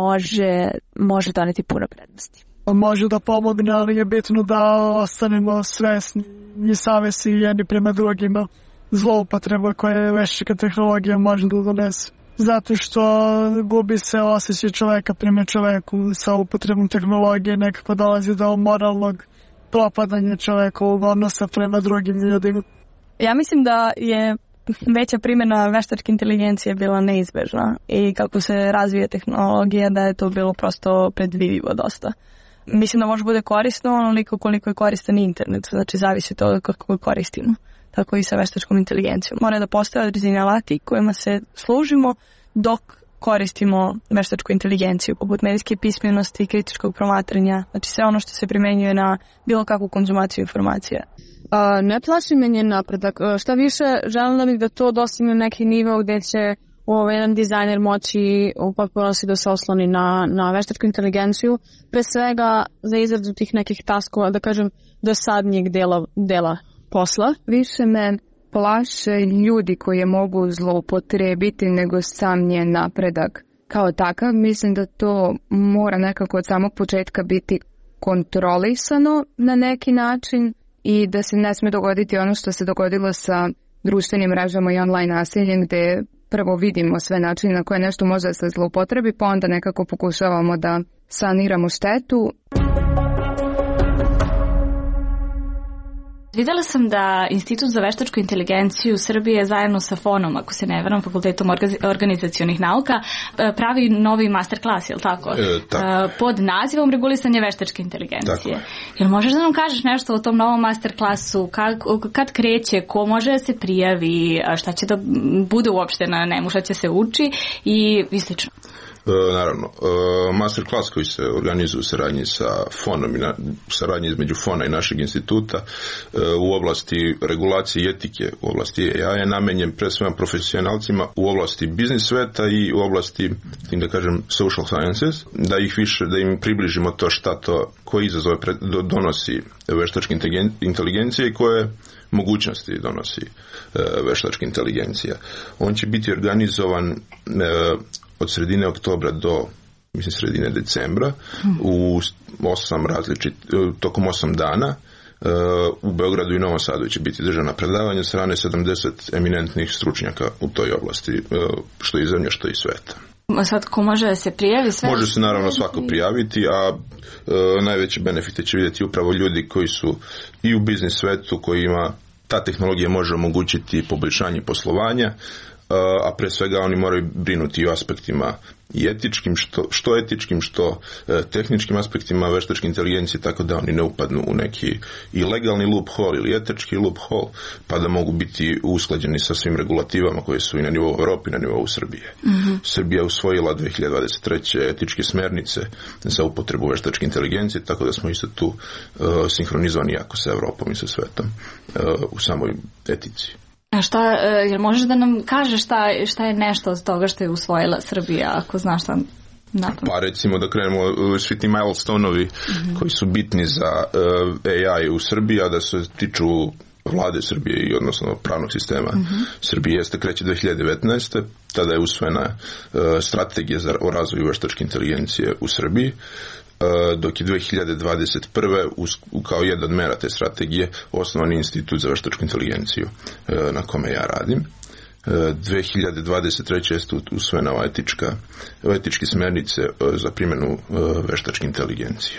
može doneti puno prednosti.
Može da pomogne, ali je bitno da ostanemo svesni i savjesni jedni prema drugima. Zloupotreba koje veštačka tehnologija može da donese. Zato što gubi se osjećaj čoveka prema čoveku sa upotrebom tehnologije, nekako dolazi do moralnog propadanja čovekovog odnosa prema drugim ljudima.
Ja mislim da je veća primjena veštačke inteligencije bila neizbežna i kako se razvija tehnologija da je to bilo prosto predvidivo dosta. Mislim da može bude korisno onoliko koliko je koristan internet, znači zavisi to kako koristimo, tako i sa veštačkom inteligencijom. Mora da postoje određeni alati kojima se služimo dok koristimo veštačku inteligenciju, poput medijske pismenosti i kritičkog promatranja, znači sve ono što se primenjuje na bilo kakvu konzumaciju informacija.
Ne plaši me njen napredak. Šta više, želim bih da to dostigne neki nivo gdje će jedan dizajner moći u potpunosti da se osloni na veštačku inteligenciju, pre svega za izradu tih nekih taskova, da kažem, dosadnijeg dela posla.
Više me plaše ljudi koje mogu zloupotrebiti nego sam njen napredak. Kao takav, mislim da to mora nekako od samog početka biti kontrolisano na neki način i da se ne sme dogoditi ono što se dogodilo sa društvenim mrežama i online nasiljem, gdje prvo vidimo sve načine na koje nešto može da se zloupotrebi, pa onda nekako pokušavamo da saniramo štetu.
Videla sam da Institut za veštačku inteligenciju Srbije zajedno sa FON-om, ako se ne varam, Fakultetom organizacionih nauka, pravi novi masterclass, je li tako? Pod nazivom regulisanje veštačke inteligencije. Jel možeš da nam kažeš nešto o tom novom masterclassu? Kad kreće, ko može da se prijavi, šta će da bude uopšte na njemu, šta će se uči i slično?
Naravno, masterclass koji se organizuje u saradnji sa FON-om i saradnji između FON-a i našeg instituta u oblasti regulacije i etike, u oblasti AI je namenjen pre svema profesionalcima u oblasti biznis sveta i u oblasti, da kažem, social sciences, da im približimo to šta to, koji izazove donosi veštačka inteligencija i koje mogućnosti donosi veštačka inteligencija. On će biti organizovan od sredine oktobra do sredine decembra tokom 8 dana. U Beogradu i Novom Sadu će biti držana predavanja od strane 70 eminentnih stručnjaka u toj oblasti, što iz zemlje, što iz sveta.
Sad ko može da se prijavi?
Može se naravno svako prijaviti, a najveće benefite će vidjeti upravo ljudi koji su i u biznis svetu, kojima ta tehnologija može omogućiti poboljšanje poslovanja, a pre svega oni moraju brinuti i o aspektima i etičkim, što etičkim, što tehničkim aspektima veštačke inteligencije, tako da oni ne upadnu u neki i legalni loophole ili etički loophole, pa da mogu biti usklađeni sa svim regulativama koje su i na nivou Europe i na nivou Srbije. Srbija je usvojila 2023. etičke smernice za upotrebu veštačke inteligencije, tako da smo isto tu sinhronizovani jako sa Europom i sa svetom u samoj etici.
A jel možeš da nam kažeš šta je nešto od toga što je usvojila Srbija, ako znaš šta napamet?
Pa recimo da krenemo svi ti milestone-ovi koji su bitni za AI u Srbiji, a da se tiču vlade Srbije i odnosno pravnog sistema Srbije, kreće 2019. Tada je usvojena strategija o razvoju veštačke inteligencije u Srbiji, dok je 2021. kao jedna od mera te strategije osnovani institut za veštačku inteligenciju na kome ja radim. 2023. je usvojena etičke smernice za primjenu veštačke inteligencije.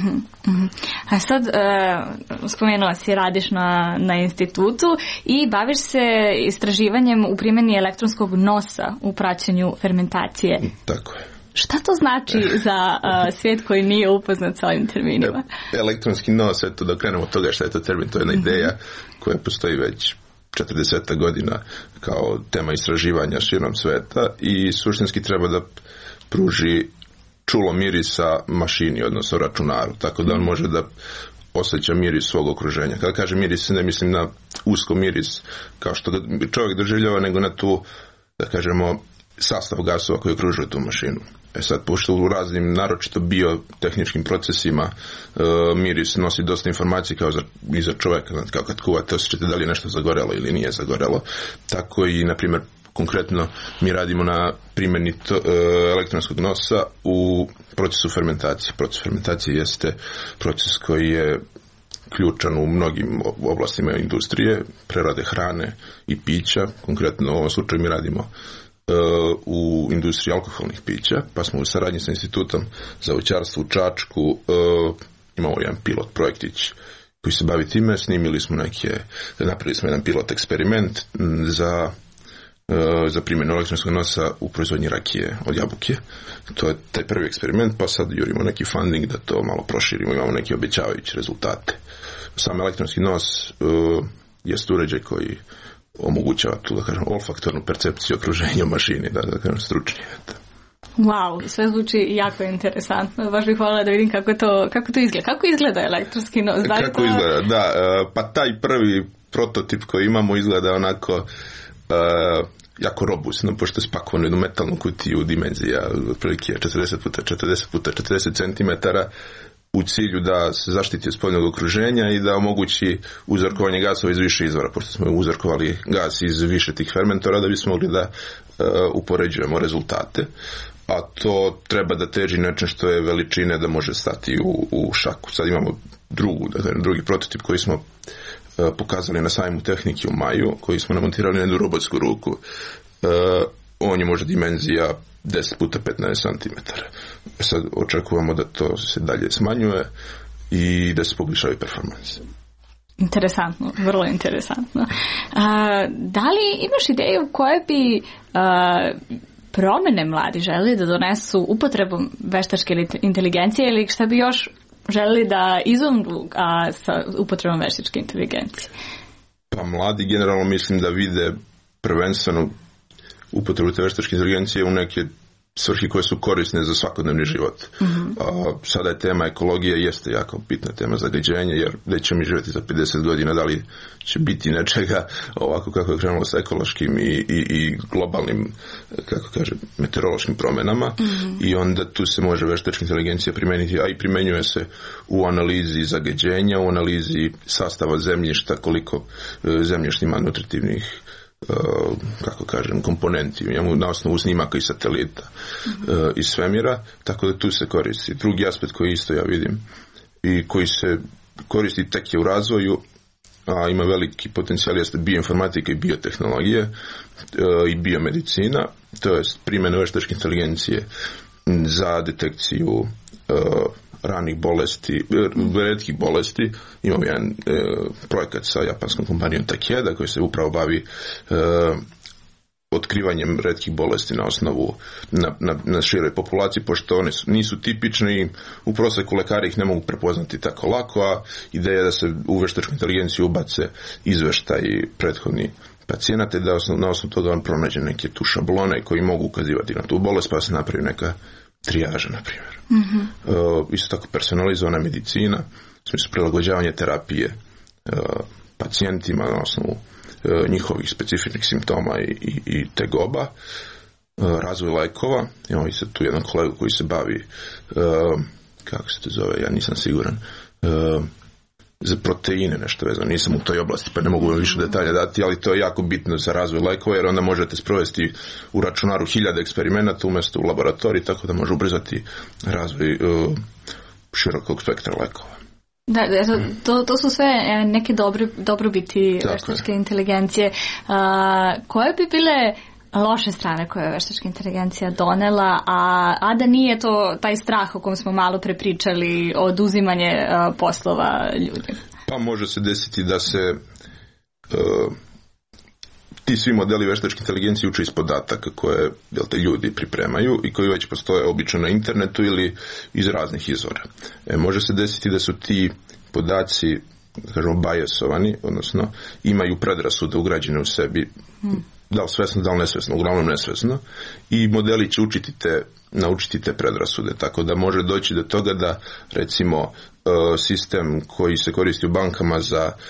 A sad spomenula si, radiš na institutu i baviš se istraživanjem u primjeni elektronskog nosa u praćenju fermentacije.
Tako je.
Šta to znači za svijet koji nije upoznat sa ovim terminima?
Elektronski nos, eto da krenemo od toga šta je to termin, to je jedna ideja koja postoji već 40 godina kao tema istraživanja širom sveta i suštinski treba da pruži čulo mirisa mašini, odnosno računaru, tako da on može da osjeća miris svog okruženja. Kada kaže miris, ne mislim na usko miris kao što ga čovjek doživljava, nego na tu, da kažemo, sastav gasova koji okružuju tu mašinu. Sad, pošto u raznim, naročito biotehničkim procesima, miris nosi dosta informacije kao i za čovjeka, kao kad kuvate, osjećate da li je nešto zagorelo ili nije zagorelo. Tako i, na primjer, konkretno mi radimo na primjeni elektronskog nosa u procesu fermentacije. Proces fermentacije jeste proces koji je ključan u mnogim oblastima industrije, prerade hrane i pića. Konkretno u ovom slučaju mi radimo u industriji alkoholnih pića, pa smo u saradnji sa institutom za voćarstvo u Čačku imamo jedan pilot projektić koji se bavi time, napravili smo jedan pilot eksperiment za primjenu elektronskog nosa u proizvodnji rakije od jabuke. To je taj prvi eksperiment, pa sad jurimo neki funding da to malo proširimo, imamo neke obećavajuće rezultate. Sam elektronski nos jest uređaj koji omogućava tu, da kažem, olfaktornu percepciju okruženja u mašini, da kažem, stručnije.
Wow, sve zvuči jako interesantno. Baš bih voljela da vidim kako to izgleda. Kako izgleda elektronski nos?
Kako izgleda, da. Pa taj prvi prototip koji imamo izgleda onako jako robustno, pošto je spakovan u jednu metalnu kutiju dimenzija otprilike 40x40x40 cm, u cilju da se zaštiti od spoljnog okruženja i da omogući uzorkovanje gasova iz više izvora, pošto smo uzorkovali gas iz više tih fermentora da bismo mogli da upoređujemo rezultate. A to treba da teži nečem što je veličine da može stati u šaku. Sad imamo drugi prototip koji smo pokazali na sajmu tehnike u maju, koji smo namontirali na jednu robotsku ruku. On je možda dimenzija 10x15 cm. Sad očekujemo da to se dalje smanjuje i da se poboljšaju performanse.
Interesantno, vrlo interesantno. Da li imaš ideju koje bi promjene mladi želi da donesu upotrebom veštačke inteligencije ili šta bi još želi da izumru sa upotrebom veštačke inteligencije?
Pa mladi generalno mislim da vide prvenstveno upotrebu te veštačke inteligencije u neke svrhi koje su korisne za svakodnevni život. Sada je tema ekologije, jeste jako bitna tema zagađenja, jer gdje ćemo mi živjeti za 50 godina, da li će biti nečega ovako kako je krenulo sa ekološkim i globalnim, kako kaže, meteorološkim promjenama, i onda tu se može veštačka inteligencija primeniti, a i primenjuje se u analizi zagađenja, u analizi sastava zemljišta, koliko zemljište ima nutritivnih, kako kažem, komponenti na osnovu snimaka i satelita iz svemira, tako da tu se koristi. Drugi aspekt koji isto ja vidim i koji se koristi tek je u razvoju, a ima veliki potencijal, jeste bioinformatika i biotehnologije i biomedicina, to je primjena veštačke inteligencije za detekciju ranih bolesti, retkih bolesti. Imamo jedan projekat sa japanskom kompanijom Takeda koji se upravo bavi otkrivanjem retkih bolesti na osnovu na široj populaciji, pošto one nisu tipične, u proseku lekari ih ne mogu prepoznati tako lako, a ideja je da se u veštačku inteligenciju ubace izveštaj prethodni pacijenata, da na osnovu toga on pronađe neke tu šablone koji mogu ukazivati na tu bolest, pa se napravi neka trijaža, na primjer. Isto tako personalizovana medicina, u smislu prilagođavanja terapije pacijentima na osnovu njihovih specifičnih simptoma i tegoba, razvoj lekova. Imamo i sad tu jedan kolegu koji se bavi, kako se to zove, ja nisam siguran, za proteine nešto vezano, nisam u toj oblasti pa ne mogu vam više detalja dati, ali to je jako bitno za razvoj lekova, jer onda možete sprovesti u računaru 1000 eksperimenata umjesto u laboratoriji, tako da može ubrzati razvoj širokog spektra lekova.
Da, to su sve neke dobrobiti veštačke inteligencije. Koje bi bile loše strane koje je veštačka inteligencija donela, a da nije to taj strah o kom smo malo prepričali, oduzimanje poslova ljudima?
Pa može se desiti da se ti svi modeli veštačke inteligencije uče iz podataka koje ljudi pripremaju i koji već postoje obično na internetu ili iz raznih izvora. Može se desiti da su ti podaci, kažemo, biasovani, odnosno imaju predrasude ugrađene u sebi, da li svesno, da li nesvesno, uglavnom nesvesno, i modeli će naučiti te predrasude, tako da može doći do toga da, recimo, sistem koji se koristi u bankama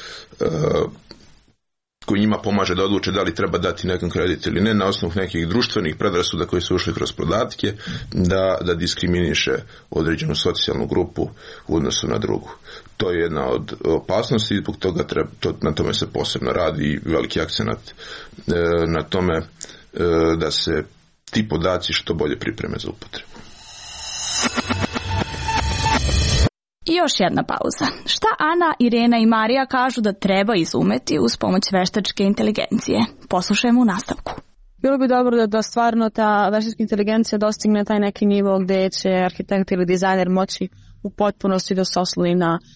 koji njima pomaže da odluče da li treba dati nekom kredit ili ne, na osnovu nekih društvenih predrasuda koji su ušli kroz podatke, da diskriminiše određenu socijalnu grupu u odnosu na drugu. To je jedna od opasnosti i zbog toga na tome se posebno radi i veliki akcenat na tome da se ti podaci što bolje pripreme za upotrebu.
I još jedna pauza. Šta Ana, Irena i Marija kažu da treba izumeti uz pomoć veštačke inteligencije? Poslušajmo u nastavku.
Bilo bi dobro da stvarno ta veštačka inteligencija dostigne taj neki nivo gdje će arhitekt ili dizajner moći u potpunosti da se osloni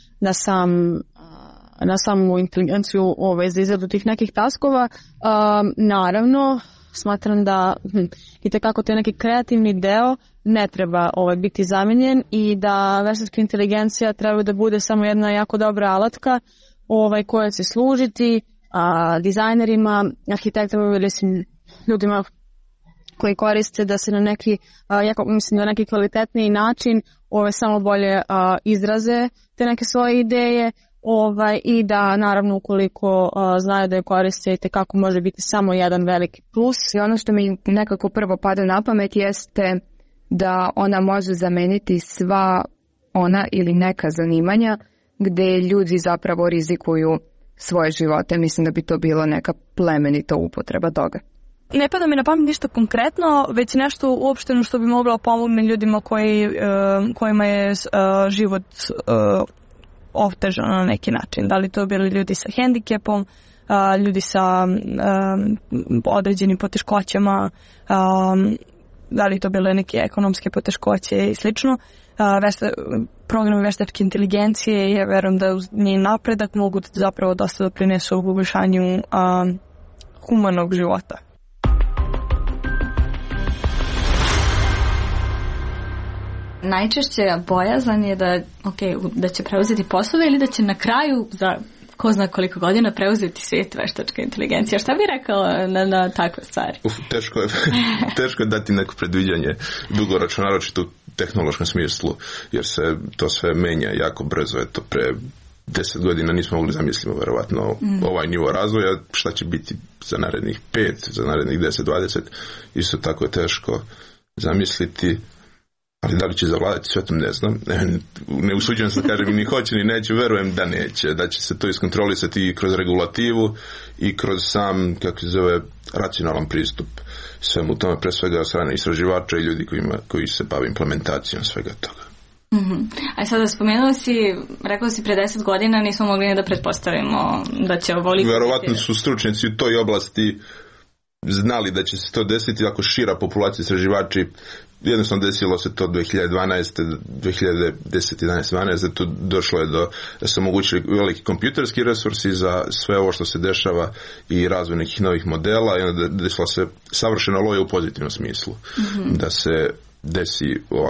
na samu inteligenciju za izradu tih nekih taskova. Naravno, smatram da itekako to je neki kreativni deo ne treba biti zamijenjen i da veštačka inteligencija treba da bude samo jedna jako dobra alatka koja će služiti dizajnerima, arhitektima ili ljudima koji koriste da se na neki, na neki kvalitetniji način samo bolje izraze te neke svoje ideje i da naravno ukoliko znaju da je koriste itekako može biti samo jedan veliki plus.
I ono što mi nekako prvo pada na pamet jeste da ona može zameniti sva ona ili neka zanimanja gdje ljudi zapravo rizikuju svoje živote. Mislim da bi to bilo neka plemenita upotreba toga.
Ne pada mi na pamet ništa konkretno, već nešto uopšteno što bi moglo pomoći ljudima kojima je život otežano na neki način. Da li to bili ljudi sa hendikepom, ljudi sa određenim poteškoćama, da li to bile neke ekonomske poteškoće i slično. Programi veštačke inteligencije, ja verujem da uz njen napredak mogu zapravo dosta doprinesu u poboljšanju humanog života.
Najčešće bojazan je da će preuzeti poslove ili da će na kraju za
ko zna koliko godina preuzeti svijet veštačke inteligencije. Šta bi rekao na takve stvari?
Teško je dati neko predviđanje dugoročno, naročito u tehnološkom smislu, jer se to sve menja jako brzo. Eto, pre 10 godina nismo mogli zamisliti verovatno ovaj nivo razvoja, šta će biti za narednih 5, za narednih 10, 20, isto tako je teško zamisliti, ali da li će zavladati svetom ne znam, ne usuđujem se da kažem ni hoće ni neće, verujem da neće, da će se to iskontrolisati i kroz regulativu i kroz sam, kako se zove, racionalan pristup svemu tome, pre svega strane istraživača i ljudi koji se bave implementacijom svega toga.
A sada rekao si pre 10 godina nismo mogli ni da pretpostavimo da će ovoliko...
Verovatno su stručnjaci u toj oblasti znali da će se to desiti ako šira populacija istraživači. Jednostavno desilo se to 2012. 2010. 11. 12. To došlo je da se omogućili veliki kompjuterski resursi za sve ovo što se dešava i razvoj nekih novih modela i onda desila se savršena loja u pozitivnom smislu. Da se desi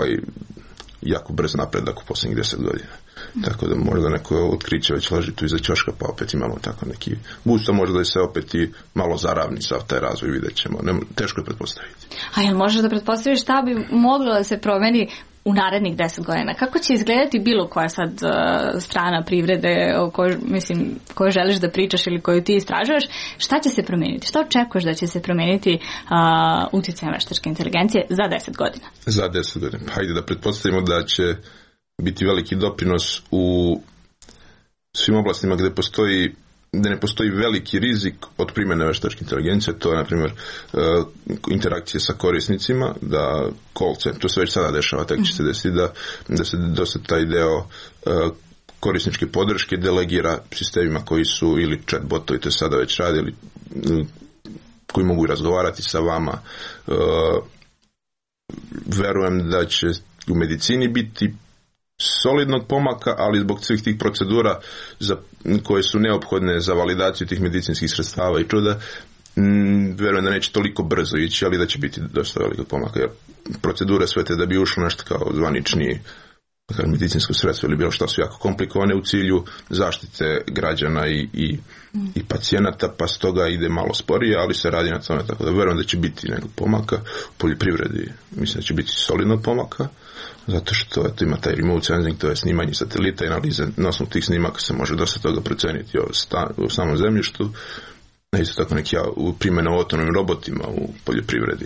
jako brz napredak u posljednjih 10 godina. Tako da možda neko otkriće već leži tu iza ćoška, pa opet imamo tako neki boost, možda da se opet i malo zaravni sav taj razvoj, vidjet ćemo. Teško je pretpostaviti.
A jel možeš da pretpostaviš šta bi moglo da se promeni u narednih 10 godina? Kako će izgledati bilo koja sad strana privrede o kojoj želiš da pričaš ili koju ti istražuješ? Šta će se promeniti? Šta očekuješ da će se promeniti utjecajem veštačke inteligencije za 10 godina?
Za 10 godina. Hajde da pretpostavimo da će biti veliki doprinos u svim oblastima gdje ne postoji veliki rizik od primjene veštačke inteligencije, to je na primjer interakcije sa korisnicima, da call center, to se već sada dešava, tek će se desiti da se dosta taj deo korisničke podrške delegira sistemima koji su ili chatbotovi, to sada već radi, ili koji mogu razgovarati sa vama. Verujem da će u medicini biti solidnog pomaka, ali zbog svih tih procedura koje su neophodne za validaciju tih medicinskih sredstava i čuda, verujem da neće toliko brzo ići, ali da će biti dosta velikog pomaka. Jer procedure sve te da bi ušlo nešto kao zvanični medicinsko sredstvo ili bilo što su jako komplikovane u cilju zaštite građana i pacijenata, pa stoga ide malo sporije, ali se radi na tome, tako da verujem da će biti nekog pomaka. U poljoprivredi mislim da će biti solidnog pomaka, zato što ima taj remote sensing, to je snimanje satelita i analize. Na osnovu tih snimaka se može dosta toga proceniti u samom zemljištu. Isto tako neki primjene o autonomnim robotima u poljoprivredi.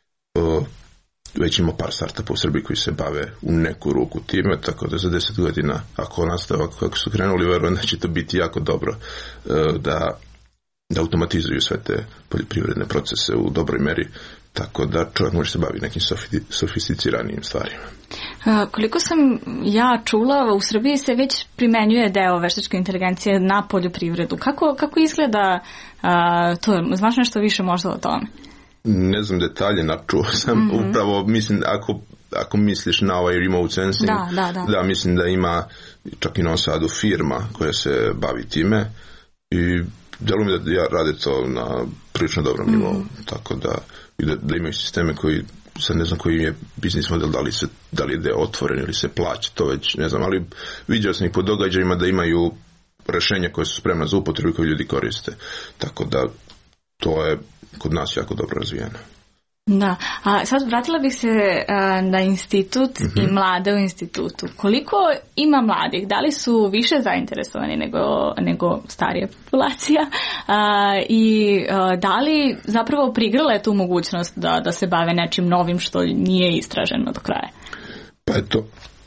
Već ima par startupa u Srbiji koji se bave u neku ruku time, tako da za 10 godina, ako nastave kako su krenuli, verujem da će to biti jako dobro da automatizuju sve te poljoprivredne procese u dobroj meri, tako da čovjek može se baviti nekim sofisticiranijim stvarima.
Koliko sam ja čula, u Srbiji se već primenjuje deo veštačke inteligencije na poljoprivredu. Kako izgleda to? Znaš nešto više možda o tome?
Ne znam detalje, načuo sam upravo, mislim, ako misliš na ovaj remote sensing, da, mislim da ima čak i na Sadu firma koja se bavi time i delo mi da rade to na prilično dobrom nivou, tako da imaju sisteme koji, sad ne znam koji je biznis model, da li je deo otvoren ili se plaća, to već ne znam, ali vidio sam ih po događajima da imaju rešenja koje su spremna za upotrebu koje ljudi koriste, tako da to je kod nas jako dobro razvijeno.
Da, a sad vratila bih se na institut i mlade u institutu. Koliko ima mladih? Da li su više zainteresovani nego starija populacija? I da li zapravo prigrale tu mogućnost da se bave nečim novim što nije istraženo do kraja?
Pa eto,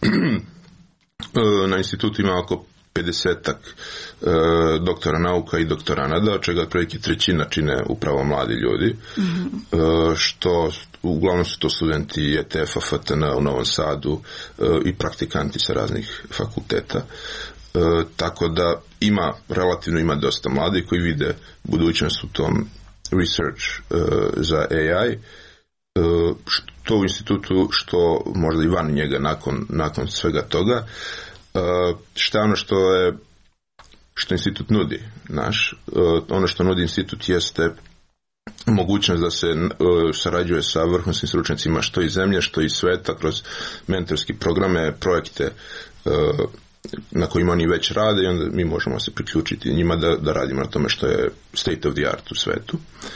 na institutu ima oko 50-ak doktora nauka i doktoranada, od čega otprilike trećina čine upravo mladi ljudi, što uglavnom su to studenti ETF-a, FTN u Novom Sadu i praktikanti sa raznih fakulteta. Tako da relativno ima dosta mladih koji vide budućnost u tom research za AI, što u institutu, što možda i van njega nakon svega toga. Šta je ono što institut nudi ono što nudi institut jeste mogućnost da se sarađuje sa vrhunskim stručnjacima što iz zemlje, što iz sveta, kroz mentorski programe, projekte na kojima oni već rade i onda mi možemo se priključiti njima da radimo na tome što je state of the art u svetu.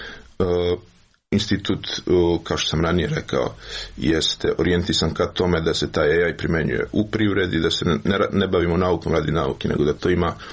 Institut, kao što sam ranije rekao, jeste orijentisan ka tome da se taj AI primenjuje u privredi, da se ne bavimo naukom radi nauke, nego da to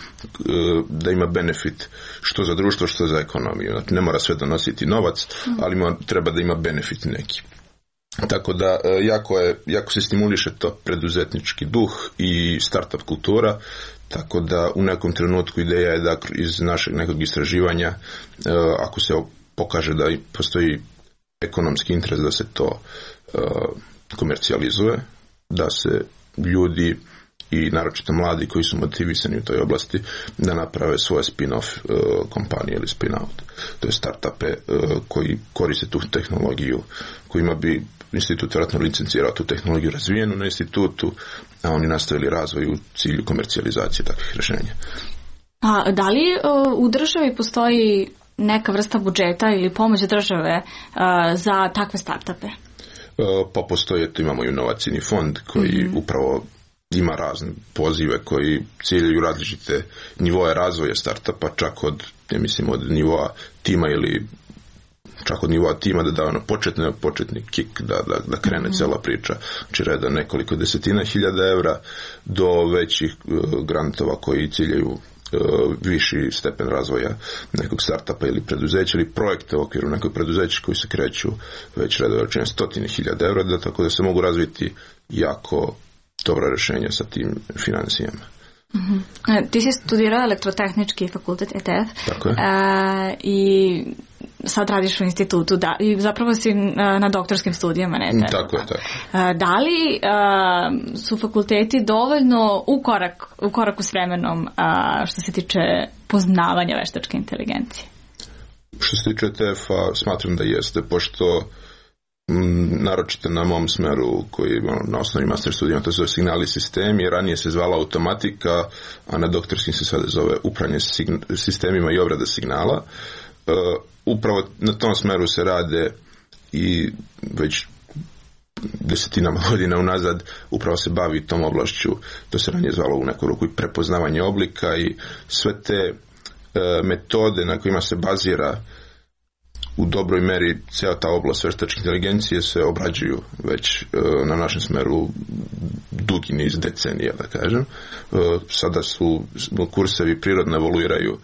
da ima benefit što za društvo, što za ekonomiju. Znači, ne mora sve donositi novac, ali treba da ima benefit neki. Tako da jako se stimuliše to preduzetnički duh i startup kultura, tako da u nekom trenutku ideja je da iz našeg nekog istraživanja, ako se pokaže da postoji ekonomski interes da se to komercijalizuje, da se ljudi i naročito mladi koji su motivisani u toj oblasti da naprave svoje spin-off kompanije ili spin-out. To je startupe koji koriste tu tehnologiju, kojima bi institut vjerojatno licencirao tu tehnologiju razvijenu na institutu, a oni nastavili razvoj u cilju komercijalizacije takvih rješenja.
A da li u državi postoji neka vrsta budžeta ili pomoć države za takve startupe?
Pa postoje, tu imamo inovacijni fond koji upravo ima razne pozive koji ciljaju različite nivoje razvoja startupa, čak od nivoa tima ili čak od nivoa tima da da početni kick, da krene cela priča, znači reda nekoliko desetina hiljada evra do većih grantova koji ciljaju viši stepen razvoja nekog startupa ili preduzeća ili projekta u okviru nekog preduzeća koji se kreću već redove stotine hiljada evra, tako da se mogu razviti jako dobra rješenja sa tim financijama.
Ti si studirao elektrotehnički fakultet ETF.
Tako je.
I sad radiš u institutu i zapravo si na doktorskim studijama.
Tako je.
Da li su fakulteti dovoljno u koraku s vremenom što se tiče poznavanja veštačke inteligencije?
Što se tiče ETF-a smatram da jeste, pošto naročito na mom smeru koji je na osnovi master studijama, to se zove signali sistemi, ranije se zvala automatika, a na doktorskim se sada zove upravljanje sistemima i obrada signala. Upravo na tom smeru se rade i već desetinama godina unazad upravo se bavi tom oblašću, to se ranije zvalo u neku ruku i prepoznavanje oblika i sve te metode na kojima se bazira u dobroj meri cijela ta oblast veštačke inteligencije se obrađuju već na našem smeru dugi niz decenija, da kažem. Sada su kursevi prirodno evoluiraju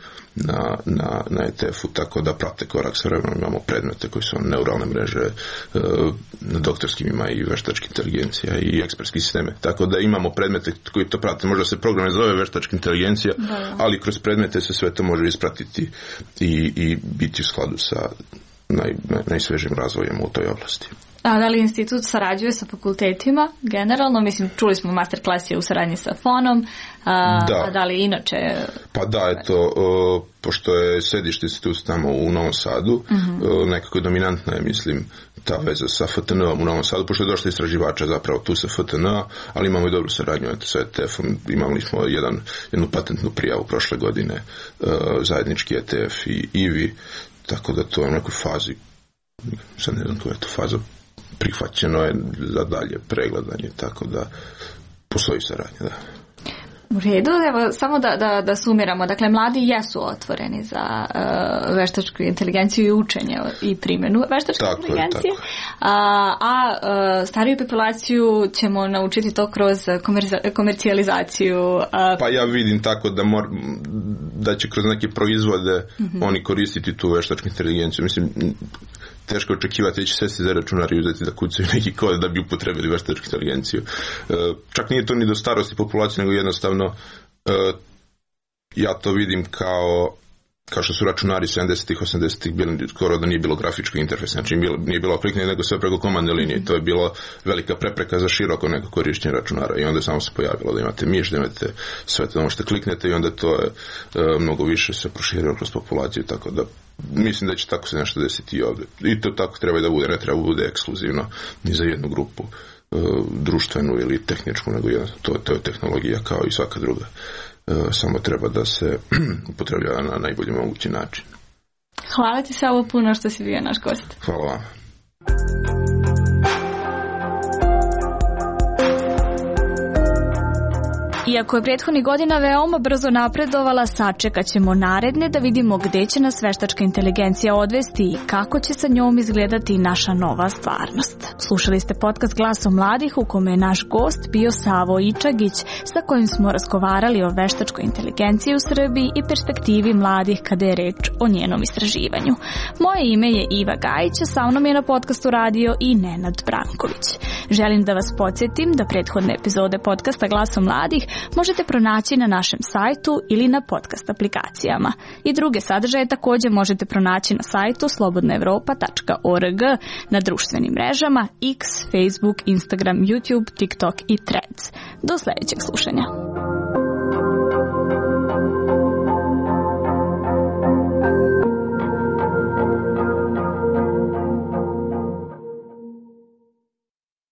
na ETF-u, tako da prate korak s vremenom. Imamo predmete koji su neuralne mreže, na doktorskim ima i veštačka inteligencija i ekspertski sisteme. Tako da imamo predmete koji to prate. Možda se program ne zove veštačka inteligencija, ali kroz predmete se sve to može ispratiti i biti u skladu sa najsvežim razvojem u toj oblasti.
A da li institut sarađuje sa fakultetima generalno? Mislim, čuli smo masterclass je u saradnji sa FON-om, a da li inače?
Pa da, eto, pošto je sedište institut tamo u Novom Sadu, nekako dominantna je, mislim, ta veza sa FTN-om u Novom Sadu, pošto je došlo istraživača zapravo tu sa FTN-a, ali imamo i dobru saradnju sa ETF-om, imali smo jednu patentnu prijavu prošle godine, zajednički ETF i IVI, tako da to je u nekoj fazi, sad ne znam koja je to faza, prihvaćeno je za dalje pregledanje, tako da postoji saradnja, da.
U redu, evo, samo da sumiramo. Dakle, mladi jesu otvoreni za veštačku inteligenciju i učenje i primjenu veštačke inteligencije. A stariju populaciju ćemo naučiti to kroz komercijalizaciju.
Pa ja vidim tako da će kroz neke proizvode oni koristiti tu veštačku inteligenciju. Mislim, teško očekivati da će sesti za računar i uzeti da kucaju neki kod da bi upotrebili veštačku inteligenciju. Čak nije to ni do starosti populacije, nego jednostavno ja to vidim kao što su računari 70-ih, 80-ih bili, skoro da nije bilo grafičkog interfejsa, znači nije bilo kliknje, nego sve preko komandne linije. To je bilo velika prepreka za široko neko korištenje računara i onda samo se pojavilo da imate miš, da imate sve to možete kliknete i onda to je mnogo više se proširilo kroz populaciju, tako da mislim da će tako se nešto desiti i ovdje. I to tako treba da bude, ne treba bude ekskluzivno ni za jednu grupu društvenu ili tehničku, nego to je tehnologija kao i svaka druga. Samo treba da se upotrebljava na najbolji mogući način.
Hvala ti Savo puno što si bio naš gost.
Hvala vam.
Iako je prethodnih godina veoma brzo napredovala, sačekat ćemo naredne da vidimo gde će nas veštačka inteligencija odvesti i kako će sa njom izgledati naša nova stvarnost. Slušali ste podcast Glasom mladih u kome je naš gost bio Savo Ičagić, sa kojim smo razgovarali o veštačkoj inteligenciji u Srbiji i perspektivi mladih kada je reč o njenom istraživanju. Moje ime je Iva Gajić, a sa mnom je na podcastu radio i Nenad Branković. Želim da vas podsjetim da prethodne epizode podcasta Glasom mladih možete pronaći na našem sajtu ili na podcast aplikacijama. I druge sadržaje također možete pronaći na sajtu slobodnaevropa.org, na društvenim mrežama X, Facebook, Instagram, YouTube, TikTok i Threads. Do sljedećeg slušanja.